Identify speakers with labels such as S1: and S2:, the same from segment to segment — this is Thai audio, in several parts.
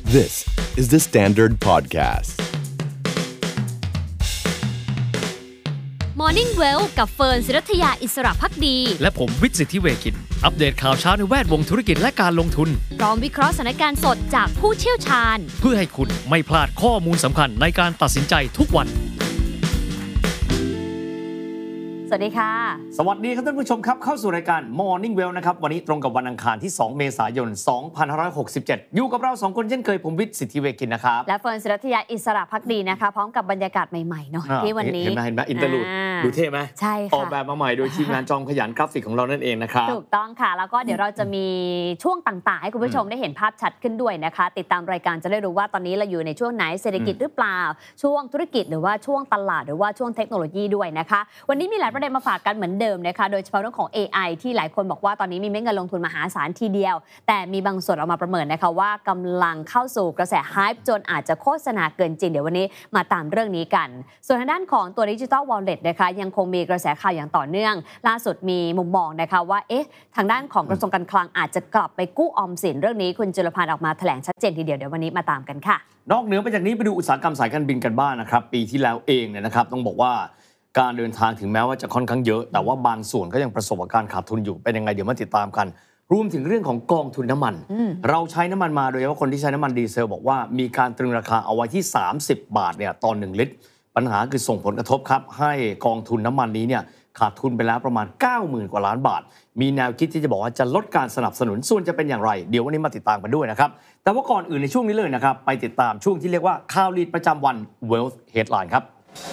S1: This is the Standard Podcast.
S2: Morning Well กับเฟิร์นศิรัทยาอิสระภักดี
S3: และผมวิทย์สิทธิเวคินอัปเดตข่าวเช้าในแวดวงธุรกิจและการลงทุน
S2: พร้อมวิเคราะห์สถานการณ์สดจากผู้เชี่ยวชาญ
S3: เพื่อให้คุณไม่พลาดข้อมูลสำคัญในการตัดสินใจทุกวัน
S2: สวัสดีค่ะ
S4: สวัสดีครับท่านผู้ชมครับเข้าสู่รายการ Morning Well นะครับวันนี้ตรงกับวันอังคารที่2เมษายน2567อยู่กับเรา2คนเช่นเคยผมวิทย์สิทธิเวคินนะครับ
S2: และเฟิร์นศิรัทยาอิสระภักดีนะคะพร้อมกับบรรยากาศใหม่ๆเนาะที่วันนี้
S4: เห็นไหมอินเตอร์ลูดดูเท่ไหม
S2: ใช่ค่ะ
S4: ออกแบบมาใหม่โดยทีมงานจอมขยันกราฟิกของเรานั่นเองนะครับ
S2: ถูกต้องค่ะแล้วก็เดี๋ยวเราจะมีช่วงต่างๆให้คุณผู้ชมได้เห็นภาพชัดขึ้นด้วยนะคะติดตามรายการจะได้รู้ว่าตอนนี้เราอยู่ในช่วงไหนเศรษฐกิจหรือเปล่าช่วงธุรกิจหรือว่าช่วงตลาดหรือว่าช่วงเทคโนโลยีด้วยนะคะวันนี้มีหลายประเด็นมาฝากกันเหมือนเดิมนะคะโดยเฉพาะเรื่องของ AI ที่หลายคนบอกว่าตอนนี้มีเม็ดเงินลงทุนมหาศาลทีเดียวแต่มีบางส่วนออกมาประเมินนะคะว่ากำลังเข้าสู่กระแส hype จนอาจจะโฆษณาเกินจริงเดี๋ยววันนี้มาตามเรื่องนี้กันส่วนทางด้านของตัว Digital Wallet นะคะยังคงมีกระแสข่าวอย่างต่อเนื่องล่าสุดมีมุมมองนะคะว่าทางด้านของกระทรวงการคลังอาจจะกลับไปกู้ออมสินเรื่องนี้คุณจุลพันธ์ออกมาแถลงชัดเจนทีเดียวเดี๋ยววันนี้มาตามกันค่ะ
S4: นอกเหนือไปจากนี้ไปดูอุตสาหกรรมสายการบินกันบ้างนะครับปีที่แล้วเองเนี่ยนะครับต้องบอกว่าการเดินทางถึงแม้ว่าจะค่อนข้างเยอะแต่ว่าบางส่วนก็ยังประสบกับการขาดทุนอยู่เป็นยังไงเดี๋ยวมาติดตามกันรวมถึงเรื่องของกองทุนน้ำมันเราใช้น้ำมันมาโดยเฉพาะคนที่ใช้น้ำมันดีเซลบอกว่ามีการตรึงราคาเอาไว้ที่30บาทเนี่ยต่อ1ลิตรปัญหาคือส่งผลกระทบครับให้กองทุนน้ำมันนี้เนี่ยขาดทุนไปแล้วประมาณ 90,000 กว่าล้านบาทมีแนวคิดที่จะบอกว่าจะลดการสนับสนุนส่วนจะเป็นอย่างไรเดี๋ยววันนี้มาติดตามกันด้วยนะครับแต่ว่าก่อนอื่นในช่วงนี้เลยนะครับไปติดตามช่วงที่เรียกว่าข่าวลีดประจำวัน Wealth Headline ครับ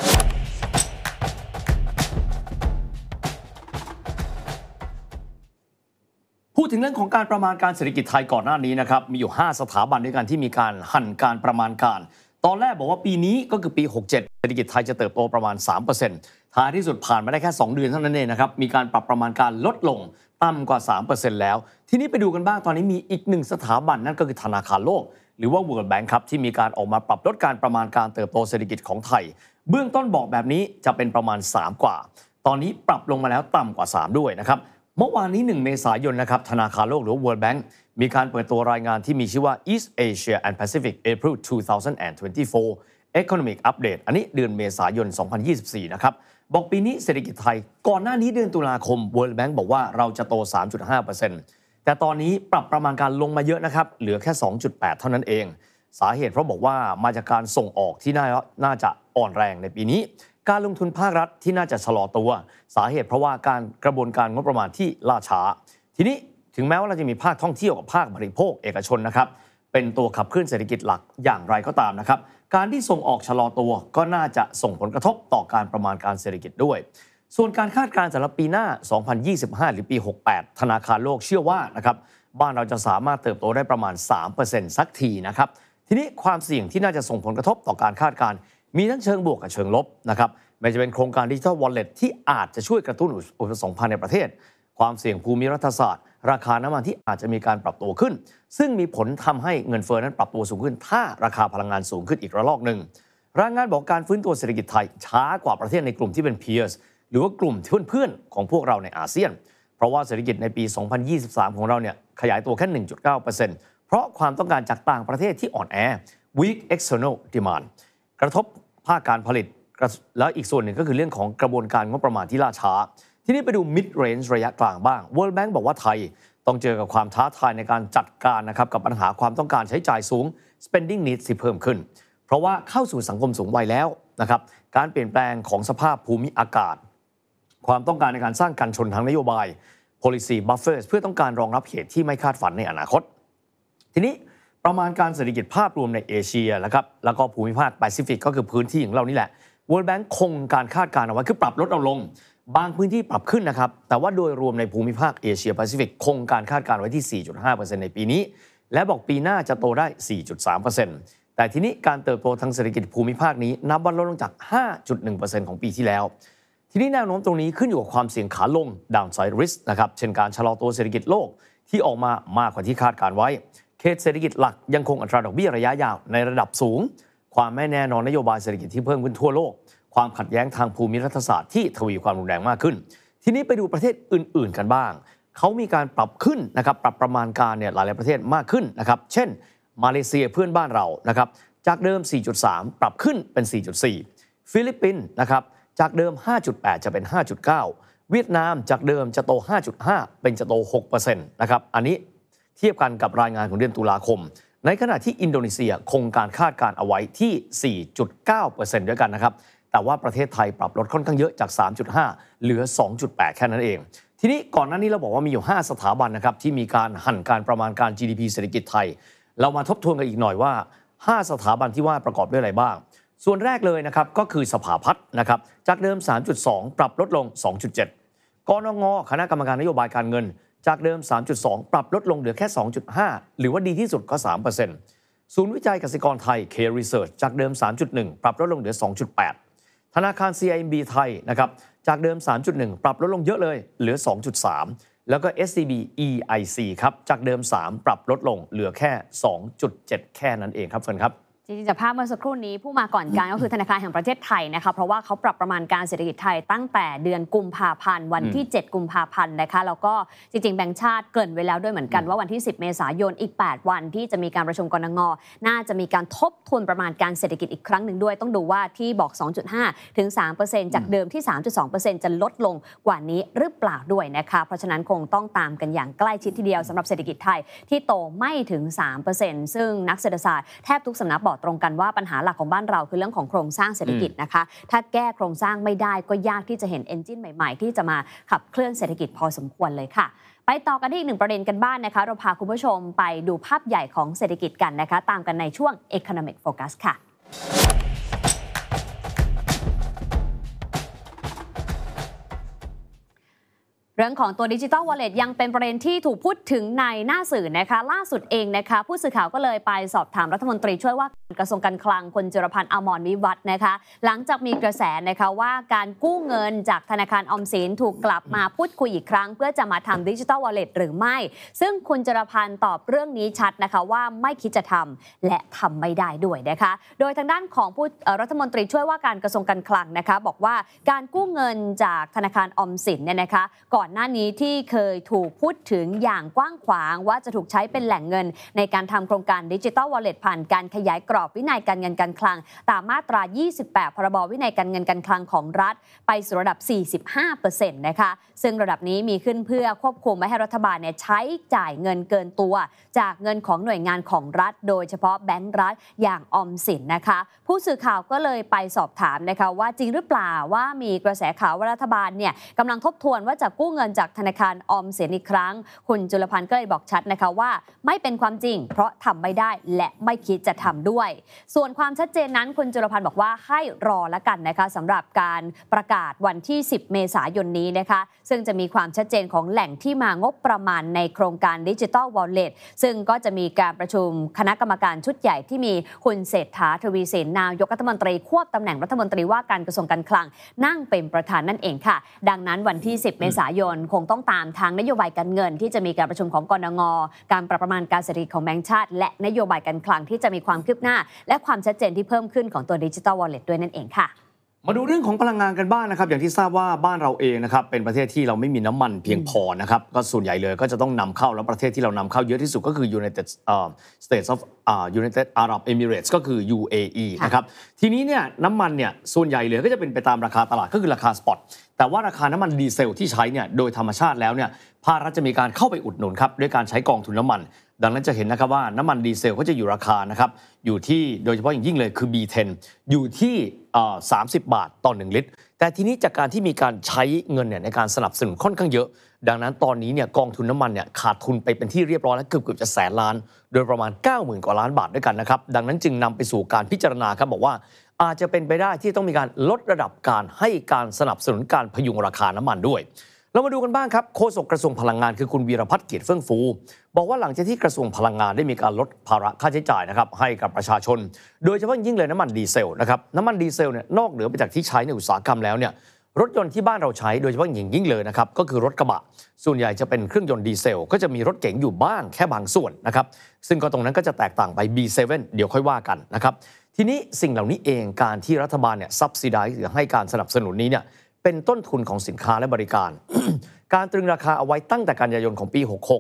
S4: พูดถึงเรื่องของการประมาณการเศรษฐกิจไทยก่อนหน้านี้นะครับมีอยู่5สถาบันด้วยกันที่มีการหั่นการประมาณการตอนแรกบอกว่าปีนี้ก็คือปี67เศรษฐกิจไทยจะเติบโตประมาณ 3% ท้ายที่สุดผ่านมาได้แค่2เดือนเท่านั้นเองนะครับมีการปรับประมาณการลดลงต่ำกว่า 3% แล้วทีนี้ไปดูกันบ้างตอนนี้มีอีก1สถาบันนั่นก็คือธนาคารโลกหรือว่า World Bank ครับที่มีการออกมาปรับลดการประมาณการเติบโตเศรษฐกิจของไทยเบื้องต้นบอกแบบนี้จะเป็นประมาณ3กว่าตอนนี้ปรับลงมาแล้วต่ำกว่า3ด้วยนะครับเมื่อวานนี้1เมษายนนะครับธนาคารโลกหรือ World Bank มีการเปิดตัวรายงานที่มีชื่อว่า East Asia and Pacific April 2024 Economic Update อันนี้เดือนเมษายน 2024 นะครับบอกปีนี้เศรษฐกิจไทยก่อนหน้านี้เดือนตุลาคม World Bank บอกว่าเราจะโต 3.5% แต่ตอนนี้ปรับประมาณการลงมาเยอะนะครับเหลือแค่ 2.8 เท่านั้นเองสาเหตุเพราะบอกว่ามาจากการส่งออกที่น่าจะอ่อนแรงในปีนี้การลงทุนภาครัฐที่น่าจะชะลอตัวสาเหตุเพราะว่าการกระบวนการงบประมาณที่ล่าช้าทีนี้ถึงแม้ว่าเราจะมีภาคท่องเที่ยวกับภาคบริโภคเอกชนนะครับเป็นตัวขับเคลื่อนเศรษฐกิจหลักอย่างไรก็ตามนะครับการที่ส่งออกชะลอตัวก็น่าจะส่งผลกระทบต่อการประมาณการเศรษฐกิจด้วยส่วนการคาดการณ์สำหรับปีหน้า 2025 หรือปี 68 ธนาคารโลกเชื่อว่านะครับบ้านเราจะสามารถเติบโตได้ประมาณ 3% สักทีนะครับทีนี้ความเสี่ยงที่น่าจะส่งผลกระทบต่อการคาดการณ์มีทั้งเชิงบวกกับเชิงลบนะครับไม่จะเป็นโครงการ Digital Wallet ที่อาจจะช่วยกระตุ้นอุปสงค์ภายในประเทศความเสี่ยงภูมิรัฐศาสตร์ราคาน้ำมันที่อาจจะมีการปรับตัวขึ้นซึ่งมีผลทำให้เงินเฟ้อนั้นปรับตัวสูงขึ้นถ้าราคาพลังงานสูงขึ้นอีกระลอกหนึ่งรายงานบอกการฟื้นตัวเศรษฐกิจไทยช้ากว่าประเทศในกลุ่มที่เป็น peers หรือว่ากลุ่มเพื่อนๆของพวกเราในอาเซียนเพราะว่าเศรษฐกิจในปี 2023 ของเราเนี่ยขยายตัวแค่ 1.9% เพราะความต้องการจากต่างประเทศที่อ่อนแอ weak external demand กระทบภาคการผลิตแล้วอีกส่วนหนึ่งก็คือเรื่องของกระบวนการงบประมาณที่ล่าช้าทีนี้ไปดู mid range ระยะกลางบ้าง World Bank บอกว่าไทยต้องเจอกับความท้าทายในการจัดการนะครับกับปัญหาความต้องการใช้จ่ายสูง spending needs ที่เพิ่มขึ้นเพราะว่าเข้าสู่สังคมสูงวัยแล้วนะครับการเปลี่ยนแปลงของสภาพภูมิอากาศความต้องการในการสร้างกันชนทางนโยบาย policy buffers เพื่อต้องการรองรับเหตุที่ไม่คาดฝันในอนาคตทีนี้ประมาณการเศรษฐกิจภาพรวมในเอเชียนะครับแล้วก็ภูมิภาคแปซิฟิกก็คือพื้นที่ของเรานี่แหละ World Bank คงการคาดการณ์เอาไว้คือปรับลดลงบางพื้นที่ปรับขึ้นนะครับแต่ว่าโดยรวมในภูมิภาคเอเชียแปซิฟิกคงการคาดการณ์ไว้ที่ 4.5% ในปีนี้และบอกปีหน้าจะโตได้ 4.3% แต่ทีนี้การเติบโตทางเศรษฐกิจภูมิภาคนี้นับว่าลดลงจาก 5.1% ของปีที่แล้วทีนี้แนวโน้มตรงนี้ขึ้นอยู่กับความเสี่ยงขาลง downside risk นะครับเช่นการชะลอตัวเศรษฐกิจโลกที่ออกมามากกว่าที่คาดการไว้เขตเศรษฐกิจหลักยังคงอัตราดอกเบี้ยระยะยาวในระดับสูงความไม่แน่นอนนโยบายเศรษฐกิจที่เพิ่มขึ้นทั่วโลกความขัดแย้งทางภูมิรัฐศาสตร์ที่ทวีความรุนแรงมากขึ้นทีนี้ไปดูประเทศอื่นๆกันบ้างเขามีการปรับขึ้นนะครับปรับประมาณการเนี่ยหลายๆประเทศมากขึ้นนะครับเช่นมาเลเซียเพื่อนบ้านเรานะครับจากเดิม 4.3 ปรับขึ้นเป็น 4.4 ฟิลิปปินส์นะครับจากเดิม 5.8 จะเป็น 5.9 เวียดนามจากเดิมจะโต 5.5 เป็นจะโต 6% นะครับอันนี้เทียบกันกับรายงานของเดือนตุลาคมในขณะที่อินโดนีเซียคงการคาดการเอาไว้ที่ 4.9% ด้วยกันนะครับแต่ว่าประเทศไทยปรับลดค่อนข้างเยอะจาก 3.5 เหลือ 2.8 แค่นั้นเองทีนี้ก่อนหน้านี้เราบอกว่ามีอยู่ 5 สถาบันนะครับที่มีการหั่นการประมาณการ GDP เศรษฐกิจไทยเรามาทบทวนกันอีกหน่อยว่า 5 สถาบันที่ว่าประกอบด้วยอะไรบ้างส่วนแรกเลยนะครับก็คือสภาพัฒน์นะครับจากเดิม 3.2 ปรับลดลง 2.7 กนง.คณะกรรมการนโยบายการเงินจากเดิม 3.2 ปรับลดลงเหลือแค่ 2.5 หรือว่าดีที่สุดก็ 3% ศูนย์วิจัยกสิกรไทย K Research จากเดิม 3.1 ปรับลดลงเหลือ 2.8 ธนาคาร CIMB ไทยนะครับจากเดิม 3.1 ปรับลดลงเยอะเลยเหลือ 2.3 แล้วก็ SCB EIC ครับจากเดิม 3 ปรับลดลงเหลือแค่ 2.7 แค่นั้นเองครับเฟิร์นครับ
S2: จริงๆจากภาพเมื่อสักครู่นี้ผู้มาก่อนการก็คือธนาคารแห่งประเทศไทยนะคะเพราะว่าเขาปรับประมาณการเศรษฐกิจไทยตั้งแต่เดือนกุมภาพันธ์วันที่7กุมภาพันธ์นะคะแล้วก็จริงๆแบงก์ชาติเกริ่นไว้แล้วด้วยเหมือนกันว่าวันที่10เมษายนอีก8วันที่จะมีการประชุมกนง.น่าจะมีการทบทวนประมาณการเศรษฐกิจอีกครั้งหนึ่งด้วยต้องดูว่าที่บอก 2.5 ถึง 3% จากเดิมที่ 3.2% จะลดลงกว่านี้หรือเปล่าด้วยนะคะเพราะฉะนั้นคงต้องตามกันอย่างใกล้ชิดทีเดียวสำหรับเศรษฐกิจไทยที่โตไม่ถึง 3% ซึ่งนักเศรษฐศาสตร์แทบทุกสำนักบอกตรงกันว่าปัญหาหลักของบ้านเราคือเรื่องของโครงสร้างเศรษฐกิจนะคะถ้าแก้โครงสร้างไม่ได้ก็ยากที่จะเห็นเอนจินใหม่ๆที่จะมาขับเคลื่อนเศรษฐกิจพอสมควรเลยค่ะไปต่อกันที่อีกหนึ่งประเด็นกันบ้างนะคะเราพาคุณผู้ชมไปดูภาพใหญ่ของเศรษฐกิจกันนะคะตามกันในช่วง Economic Focus ค่ะเรื่องของตัว Digital Wallet ยังเป็นประเด็นที่ถูกพูดถึงในหน้าสื่อนะคะล่าสุดเองนะคะผู้สื่อข่าวก็เลยไปสอบถามรัฐมนตรีช่วยว่าการกระทรวงการคลังคุณจิรพันธ์อมรวิวัฒน์นะคะหลังจากมีกระแสนะคะว่าการกู้เงินจากธนาคารออมสินถูกกลับมาพูดคุยอีกครั้งเพื่อจะมาทำ Digital Wallet หรือไม่ซึ่งคุณจิรพันธ์ตอบเรื่องนี้ชัดนะคะว่าไม่คิดจะทำและทำไม่ได้ด้วยนะคะโดยทางด้านของผู้รัฐมนตรีช่วยว่าการกระทรวงการคลังนะคะบอกว่าการกู้เงินจากธนาคารออมสินเนี่ยนะคะก่อนหน้านี้ที่เคยถูกพูดถึงอย่างกว้างขวางว่าจะถูกใช้เป็นแหล่งเงินในการทำโครงการ Digital Wallet ผ่านการขยายกรอบวินัยการเงินการคลังตามมาตรา 28 พรบวินัยการเงินการคลังของรัฐไปสู่ระดับ 45% นะคะซึ่งระดับนี้มีขึ้นเพื่อควบคุมไม่ให้รัฐบาลใช้จ่ายเงินเกินตัวจากเงินของหน่วยงานของรัฐโดยเฉพาะแบงก์รัฐอย่างออมสินนะคะผู้สื่อข่าวก็เลยไปสอบถามนะคะว่าจริงหรือเปล่าว่ามีกระแสข่าวว่ารัฐบาลกำลังทบทวนว่าจะกู้เงินจากธนาคารออมสินอีกครั้งคุณจุลพันธ์ก็เลยบอกชัดนะคะว่าไม่เป็นความจริงเพราะทำไม่ได้และไม่คิดจะทำด้วยส่วนความชัดเจนนั้นคุณจุลพันธ์บอกว่าให้รอละกันนะคะสำหรับการประกาศวันที่10เมษายนนี้นะคะซึ่งจะมีความชัดเจนของแหล่งที่มางบประมาณในโครงการ Digital Wallet ซึ่งก็จะมีการประชุมคณะกรรมการชุดใหญ่ที่มีคุณเศรษฐาทวีสินนายกรัฐมนตรีควบตำแหน่งรัฐมนตรีว่าการกระทรวงการคลังนั่งเป็นประธานนั่นเองค่ะดังนั้นวันที่10เมษายนคงต้องตามทางนโยบายการเงินที่จะมีการประชุมของกนง.การปรับประมาณการเศรษฐกิจของแบงก์ชาติและนโยบายการคลังที่จะมีความคืบหน้าและความชัดเจนที่เพิ่มขึ้นของตัว Digital Wallet ด้วยนั่นเองค่ะ
S4: มาดูเรื่องของพลังงานกันบ้างนะครับอย่างที่ทราบว่าบ้านเราเองนะครับเป็นประเทศที่เราไม่มีน้ำมันเพียงพอนะครับก็ส่วนใหญ่เลยก็จะต้องนำเข้าแล้วประเทศที่เรานำเข้าเยอะที่สุดก็คือ United States of United Arab Emirates ก็คือ UAE นะครับทีนี้น้ำมันส่วนใหญ่เลยก็จะเป็นไปตามราคาตลาดก็คือราคาสปอตแต่ว่าราคาน้ำมันดีเซลที่ใช้โดยธรรมชาติแล้วภาครัฐจะมีการเข้าไปอุดหนุนครับด้วยการใช้กองทุนน้ำมันดังนั้นจะเห็นนะครับว่าน้ำมันดีเซลก็จะอยู่ราคานะครับอยู่ที่โดยเฉพาะอย่างยิ่งเลยคือ B10 อยู่ที่30 บาทต่อ1ลิตรแต่ทีนี้จากการที่มีการใช้เงินในการสนับสนุนค่อนข้างเยอะดังนั้นตอนนี้กองทุนน้ำมันขาดทุนไปเป็นที่เรียบร้อยแล้วเกือบจะแสนล้านโดยประมาณ 90,000 กว่าล้านบาทด้วยกันนะครับดังนั้นจึงนำไปสู่การพิจารณาครับบอกว่าอาจจะเป็นไปได้ที่ต้องมีการลดระดับการให้การสนับสนุนการพยุงราคาน้ำมันด้วยเรามาดูกันบ้างครับโฆษกกระทรวงพลังงานคือคุณวีรพัฒน์เกียรติเฟื่องฟูบอกว่าหลังจากที่กระทรวงพลังงานได้มีการลดภาระค่าใช้จ่ายนะครับให้กับประชาชนโดยเฉพาะยิ่งเลยน้ำมันดีเซลนะครับน้ำมันดีเซลนอกเหนือไปจากที่ใช้ในอุตสาหกรรมแล้วรถยนต์ที่บ้านเราใช้โดยเฉพาะยิ่งเลยนะครับก็คือรถกระบะส่วนใหญ่จะเป็นเครื่องยนต์ดีเซลก็จะมีรถเก๋งอยู่บ้างแค่บางส่วนนะครับซึ่งก็ตรงนั้นก็จะแตกต่างไป B7 เดี๋ยวค่อยว่ากันนะครับทีนี้สิ่งเหล่านี้เองการที่รัฐบาลsubsidize หรือให้การสนับสนุนนี้เป็นต้นทุนของสินค้าและบริการ การตรึงราคาเอาไว้ตั้งแต่กันยายนของปี 66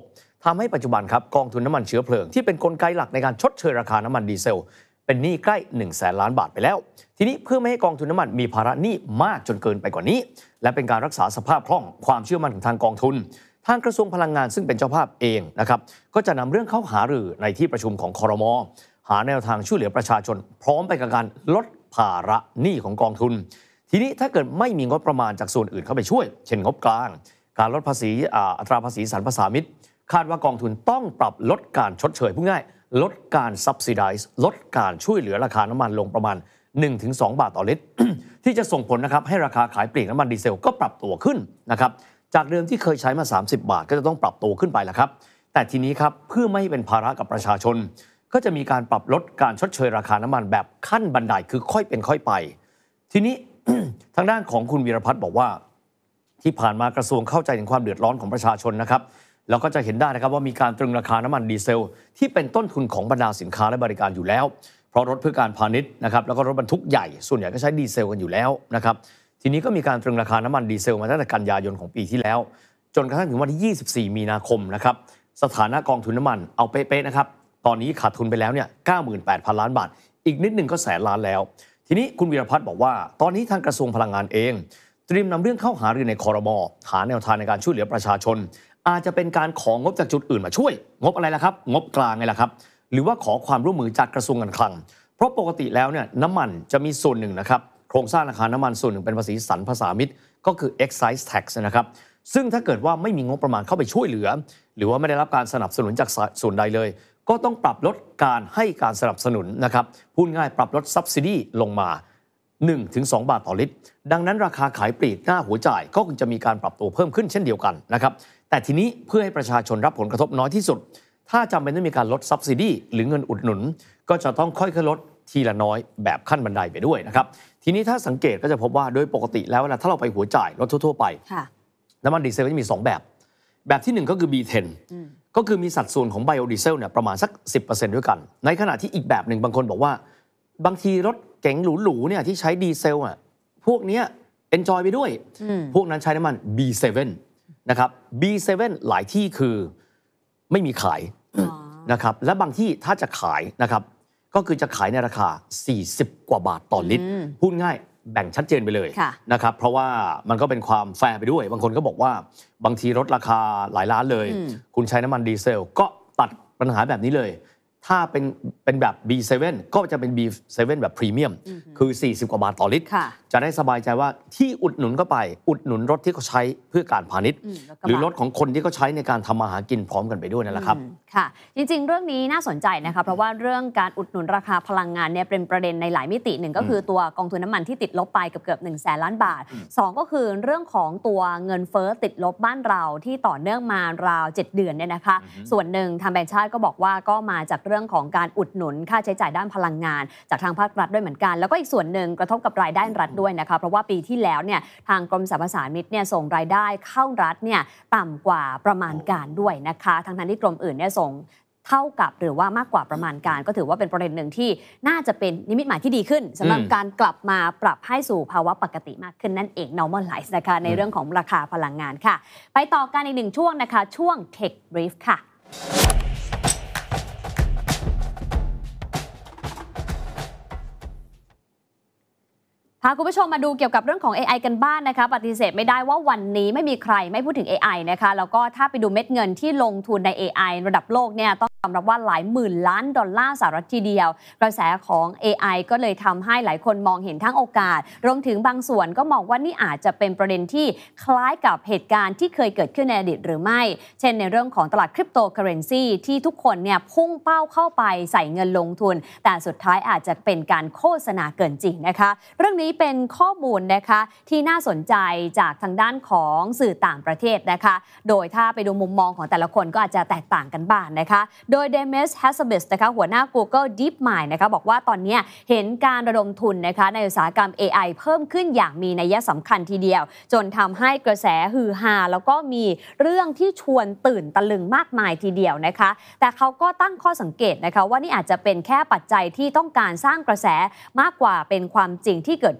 S4: ทำให้ปัจจุบันครับกองทุนน้ำมันเชื้อเพลิงที่เป็นกลไกหลักในการชดเชยราคาน้ำมันดีเซลเป็นหนี้ใกล้ 100,000 ล้านบาทไปแล้วทีนี้เพื่อไม่ให้กองทุนน้ำมันมีภาระหนี้มากจนเกินไปกว่านี้และเป็นการรักษาสภาพคล่องความเชื่อมั่นของทางกองทุนทางกระทรวงพลังงานซึ่งเป็นเจ้าภาพเองนะครับก็จะนำเรื่องเข้าหารือในที่ประชุมของครม.หาแนวทางช่วยเหลือประชาชนพร้อมไปกับการลดภาระหนี้ของกองทุนทีนี้ถ้าเกิดไม่มีงบประมาณจากส่วนอื่นเข้าไปช่วยเช่นงบกลางการลดภาษีอัตราภาษีสรรพสามิตคาดว่ากองทุนต้องปรับลดการชดเชยพูดง่ายลดการ subsidize ลดการช่วยเหลือราคาน้ำมันลงประมาณ 1-2 บาทต่อลิตร ที่จะส่งผลนะครับให้ราคาขายปลีกน้ำมันดีเซลก็ปรับตัวขึ้นนะครับจากเดิมที่เคยใช้มา30 บาทก็จะต้องปรับตัวขึ้นไปแล้วครับแต่ทีนี้ครับเพื่อไม่ให้เป็นภาระกับประชาชนก็จะมีการปรับลดการชดเชยราคาน้ำมันแบบขั้นบันไดคือค่อยเป็นค่อยไปทีนี้ ทางด้านของคุณวีรพัฒน์บอกว่าที่ผ่านมากระทรวงเข้าใจถึงความเดือดร้อนของประชาชนนะครับเราก็จะเห็นได้นะครับว่ามีการตรึงราคาน้ำมันดีเซลที่เป็นต้นทุนของบรรดาสินค้าและบริการอยู่แล้วเพราะรถเพื่อการพาณิชย์นะครับแล้วก็รถบรรทุกใหญ่ส่วนใหญ่ก็ใช้ดีเซลกันอยู่แล้วนะครับทีนี้ก็มีการตรึงราคาน้ำมันดีเซลมาตั้งแต่กันยายนของปีที่แล้วจนกระทั่งถึงวันที่24 มีนาคมนะครับสถานะกองทุนน้ำมันเอาเป๊ะๆนะครับตอนนี้ขาดทุนไปแล้วเนี่ย 98,000 ล้านบาทอีกนิดหนึ่งก็100,000 ล้านแล้วทีนี้คุณวีรพัฒน์บอกว่าตอนนี้ทางกระทรวงพลังงานเองเตรียมนำเรื่องเข้าหารือในครม.หาแนวทางในการช่วยเหลือประชาชนอาจจะเป็นการของงบจากจุดอื่นมาช่วยงบอะไรล่ะครับงบกลางไงล่ะครับหรือว่าขอความร่วมมือจากกระทรวงการคลังเพราะปกติแล้วเนี่ยน้ำมันจะมีส่วนหนึ่งนะครับโครงสร้างราคาน้ำมันส่วนหนึ่งเป็นภาษีสรรพสามิตก็คือ excise tax นะครับซึ่งถ้าเกิดว่าไม่มีงบประมาณเข้าไปช่วยเหลือหรือว่าไม่ได้รับการสนับสนุนจากส่วนใดเลยก็ต้องปรับลดการให้การสนับสนุนนะครับพูดง่ายปรับลด subsidy ลงมา 1-2 บาทต่อลิตรดังนั้นราคาขายปลีกหน้าหัวจ่ายก็คงจะมีการปรับตัวเพิ่มขึ้นเช่นเดียวกันนะครับแต่ทีนี้เพื่อให้ประชาชนรับผลกระทบน้อยที่สุดถ้าจำเป็นต้องมีการลด subsidy หรือเงินอุดหนุนก็จะต้องค่อยๆลดทีละน้อยแบบขั้นบันไดไปด้วยนะครับทีนี้ถ้าสังเกตก็จะพบว่าโดยปกติแล้วถ้าเราไปหัวจ่ายรถทั่วๆไปน้ำมันดีเซลก็จะมี2แบบที่1ก็คือ B10 ก็คือมีสัดส่วนของไบโอดีเซลเนี่ยประมาณสัก 10% ด้วยกันในขณะที่อีกแบบหนึ่งบางคนบอกว่าบางทีรถเก๋งหรูๆเนี่ยที่ใช้ดีเซลพวกเนี้ย enjoy ไปด้วยพวกนั้นใช้น้ำมัน B7 นะครับ B7 หลายที่คือไม่มีขายนะครับและบางที่ถ้าจะขายนะครับก็คือจะขายในราคา40 กว่าบาทต่อลิตรพูดง่ายแบ่งชัดเจนไปเลยนะครับเพราะว่ามันก็เป็นความแฟร์ไปด้วยบางคนก็บอกว่าบางทีรถราคาหลายล้านเลยคุณใช้น้ำมันดีเซลก็ตัดปัญหาแบบนี้เลยถ้าเป็นแบบ B7 ก็จะเป็น B7 แบบพรีเมียมคือ40 กว่าบาทต่อลิตรจะได้สบายใจว่าที่อุดหนุนก็ไปอุดหนุนรถที่เขาใช้เพื่อการพาณิชย์หรือรถของคนที่เขาใช้ในการทำมาหากินพร้อมกันไปด้วยนั่นแหละครับ
S2: ค่ะจริงๆเรื่องนี้น่าสนใจนะคะเพราะว่าเรื่องการอุดหนุนราคาพลังงานเนี่ยเป็นประเด็นในหลายมิติหนึ่งก็คือตัวกองทุนน้ำมันที่ติดลบไปเกือบ 100,000 ล้านบาท2ก็คือเรื่องของตัวเงินเฟ้อติดลบบ้านเราที่ต่อเนื่องมาราว7 เดือนเนี่ยนะคะส่วนหนึ่งทางแบงก์ชาติก็บอกว่าก็มาจากเรื่องของการอุดหนุนค่าใช้จ่ายด้านพลังงานจากทางภาครัฐด้วยเหมือนกันแล้วก็อีกส่วนหนึ่งกระทบกับรายได้รัฐด้วยนะคะเพราะว่าปีที่แล้วเนี่ยทางกรมสรรพสามิตเนี่ยส่งรายได้เข้ารัฐเนี่ยต่ำกว่าประมาณการด้วยนะคะทั้งที่กรมอื่นเนี่ยส่งเท่ากับหรือว่ามากกว่าประมาณการก็ถือว่าเป็นประเด็นหนึ่งที่น่าจะเป็นนิมิตหมายที่ดีขึ้นสำหรับการกลับมาปรับให้สู่ภาวะปกติมากขึ้นนั่นเอง normalize นะคะในเรื่องของราคาพลังงานค่ะไปต่อกันอีกหนึ่งช่วงนะคะช่วง Tech Brief ค่ะพาคุณผู้ชมมาดูเกี่ยวกับเรื่องของ AI กันบ้าง นะคะปฏิเสธไม่ได้ว่าวันนี้ไม่มีใครไม่พูดถึง AI นะคะแล้วก็ถ้าไปดูเม็ดเงินที่ลงทุนใน AI ระดับโลกเนี่ยต้องยอมรับว่าหลายหมื่นล้านดอลลาร์สหรัฐทีเดียวกระแสของ AI ก็เลยทำให้หลายคนมองเห็นทั้งโอกาสรวมถึงบางส่วนก็มองว่านี่อาจจะเป็นประเด็นที่คล้ายกับเหตุการณ์ที่เคยเกิดขึ้นในอดีตหรือไม่เช่นในเรื่องของตลาดคริปโตเคอเรนซีที่ทุกคนเนี่ยพุ่งเป้าเข้าไปใส่เงินลงทุนแต่สุดท้ายอาจจะเป็นการโฆษณาเกินจริงนะคะเรื่องนี้เป็นข้อมูลนะคะที่น่าสนใจจากทางด้านของสื่อต่างประเทศนะคะโดยถ้าไปดูมุมมองของแต่ละคนก็อาจจะแตกต่างกันบ้างนะคะโดย Demis Hassabis นะคะหัวหน้า Google DeepMind นะคะบอกว่าตอนนี้เห็นการระดมทุนนะคะในอุตสาหกรรม AI เพิ่มขึ้นอย่างมีนัยสำคัญทีเดียวจนทำให้กระแสฮือฮาแล้วก็มีเรื่องที่ชวนตื่นตะลึงมากมายทีเดียวนะคะแต่เขาก็ตั้งข้อสังเกตนะคะว่านี่อาจจะเป็นแค่ปัจจัยที่ต้องการสร้างกระแสมากกว่าเป็นความจริงที่เกิด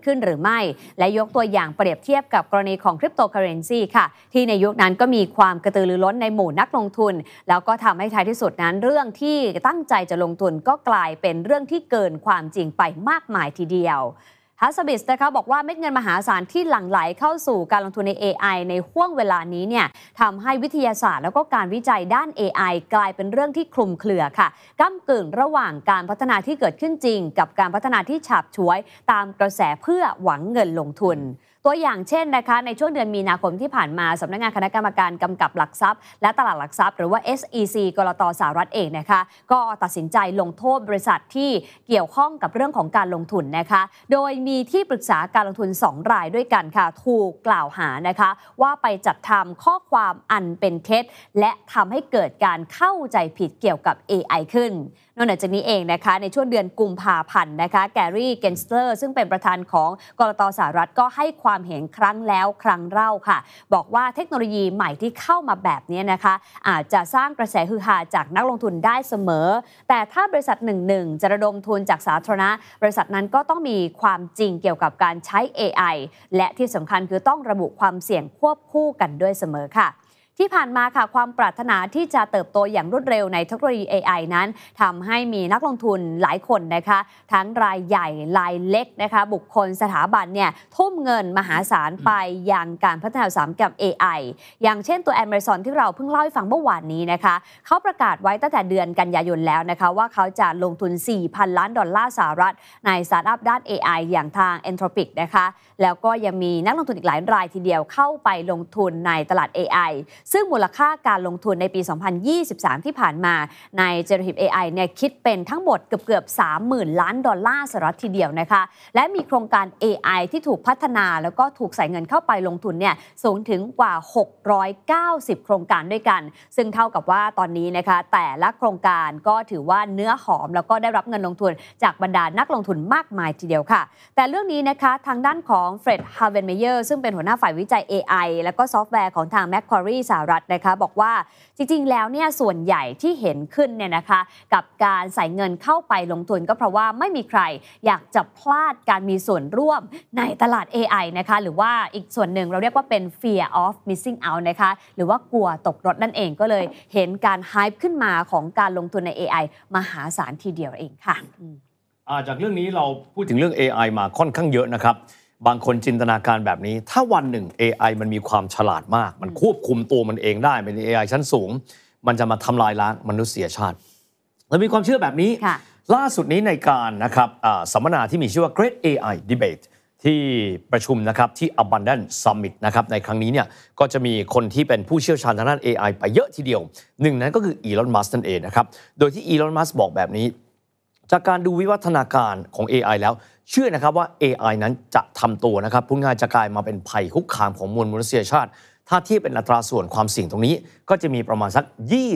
S2: ขึ้นหรือไม่และยกตัวอย่างเปรียบเทียบกับกรณีของคริปโตเคอเรนซีค่ะที่ในยุคนั้นก็มีความกระตือรือร้นในหมู่นักลงทุนแล้วก็ทำให้ท้ายที่สุดนั้นเรื่องที่ตั้งใจจะลงทุนก็กลายเป็นเรื่องที่เกินความจริงไปมากมายทีเดียวฮัสบิสนะคะบอกว่าเม็ดเงินมหาศาลที่หลั่งไหลเข้าสู่การลงทุนใน AI ในห้วงเวลานี้เนี่ยทำให้วิทยาศาสตร์แล้วก็การวิจัยด้าน AI กลายเป็นเรื่องที่คลุมเครือค่ะก้ำกึ่งระหว่างการพัฒนาที่เกิดขึ้นจริงกับการพัฒนาที่ฉาบฉวยตามกระแสเพื่อหวังเงินลงทุนตัวอย่างเช่นนะคะในช่วงเดือนมีนาคมที่ผ่านมาสำนักงานคณะกรรมการกำกับหลักทรัพย์และตลาดหลักทรัพย์หรือว่า SEC กลต.สหรัฐเองนะคะก็ตัดสินใจลงโทษบริษัทที่เกี่ยวข้องกับเรื่องของการลงทุนนะคะโดยมีที่ปรึกษาการลงทุน2 รายด้วยกันค่ะถูกกล่าวหานะคะว่าไปจัดทำข้อความอันเป็นเท็จและทำให้เกิดการเข้าใจผิดเกี่ยวกับ AI ขึ้นนอกจากนี้เองนะคะในช่วงเดือนกุมภาพันธ์นะคะแกรี่เกนสเตอร์ซึ่งเป็นประธานของกลต.สหรัฐก็ให้ความเห็นครั้งแล้วครั้งเล่าค่ะบอกว่าเทคโนโลยีใหม่ที่เข้ามาแบบนี้นะคะอาจจะสร้างกระแสฮือฮาจากนักลงทุนได้เสมอแต่ถ้าบริษัทหนึ่งจะระดมทุนจากสาธารณะบริษัทนั้นก็ต้องมีความจริงเกี่ยวกับการใช้ AI และที่สำคัญคือต้องระบุความเสี่ยงควบคู่กันด้วยเสมอค่ะที่ผ่านมาค่ะความปรารถนาที่จะเติบโตอย่างรวดเร็วในเทคโนโลยี AI นั้นทำให้มีนักลงทุนหลายคนนะคะทั้งรายใหญ่รายเล็กนะคะบุคคลสถาบันเนี่ยทุ่มเงินมหาศาลไปยังการพัฒนาอุตสาหกรรม AI อย่างเช่นตัว Amazon ที่เราเพิ่งเล่าให้ฟังเมื่อวานนี้นะคะเขาประกาศไว้ตั้งแต่เดือนกันยายนแล้วนะคะว่าเขาจะลงทุน $4,000 ล้านสหรัฐในสตาร์ทอัพด้าน AI อย่างทาง Anthropic นะคะแล้วก็ยังมีนักลงทุนอีกหลายรายทีเดียวเข้าไปลงทุนในตลาด AIซึ่งมูลค่าการลงทุนในปี 2023 ที่ผ่านมาใน Generative AI เนี่ยคิดเป็นทั้งหมดเกือบ $30,000 ล้านสหรัฐทีเดียวนะคะและมีโครงการ AI ที่ถูกพัฒนาแล้วก็ถูกใส่เงินเข้าไปลงทุนเนี่ยสูงถึงกว่า690โครงการด้วยกันซึ่งเท่ากับว่าตอนนี้นะคะแต่ละโครงการก็ถือว่าเนื้อหอมแล้วก็ได้รับเงินลงทุนจากบรรดานักลงทุนมากมายทีเดียวค่ะแต่เรื่องนี้นะคะทางด้านของเฟร็ด ฮาเวนเมเยอร์ซึ่งเป็นหัวหน้าฝ่ายวิจัย AI แล้วก็ซอฟต์แวร์ของทาง Macquarie สหรัฐนะคะบอกว่าจริงๆแล้วเนี่ยส่วนใหญ่ที่เห็นขึ้นเนี่ยนะคะกับการใส่เงินเข้าไปลงทุนก็เพราะว่าไม่มีใครอยากจะพลาดการมีส่วนร่วมในตลาด AI นะคะหรือว่าอีกส่วนหนึ่งเราเรียกว่าเป็น fear of missing out นะคะหรือว่ากลัวตกรถนั่นเองก็เลยเห็นการไฮป์ขึ้นมาของการลงทุนใน AI มหาศาลทีเดียวเองค่ะ
S4: จากเรื่องนี้เราพูดถึงเรื่อง AI มาค่อนข้างเยอะนะครับบางคนจินตนาการแบบนี้ถ้าวันหนึ่ง AI มันมีความฉลาดมากมันควบคุมตัวมันเองได้เป็น AI ชั้นสูงมันจะมาทำลายล้างมนุษยชาติเรามีความเชื่อแบบนี้ล่าสุดนี้ในการนะครับสัมมนาที่มีชื่อว่า Great AI Debate ที่ประชุมนะครับที่ Abundance Summit นะครับในครั้งนี้เนี่ยก็จะมีคนที่เป็นผู้เชี่ยวชาญทางด้าน AI ไปเยอะทีเดียวหนึ่งนั้นก็คืออีลอน มัสก์นั่นเองนะครับโดยที่อีลอน มัสก์บอกแบบนี้จากการดูวิวัฒนาการของ AI แล้วเชื่อนะครับว่า AI นั้นจะทำตัวนะครับพูดง่ายจะกลายมาเป็นภัยคุกคามของมวลมนุษยชาติถ้าเทียบเป็นอัตราส่วนความเสี่ยงตรงนี้ก็จะมีประมาณสัก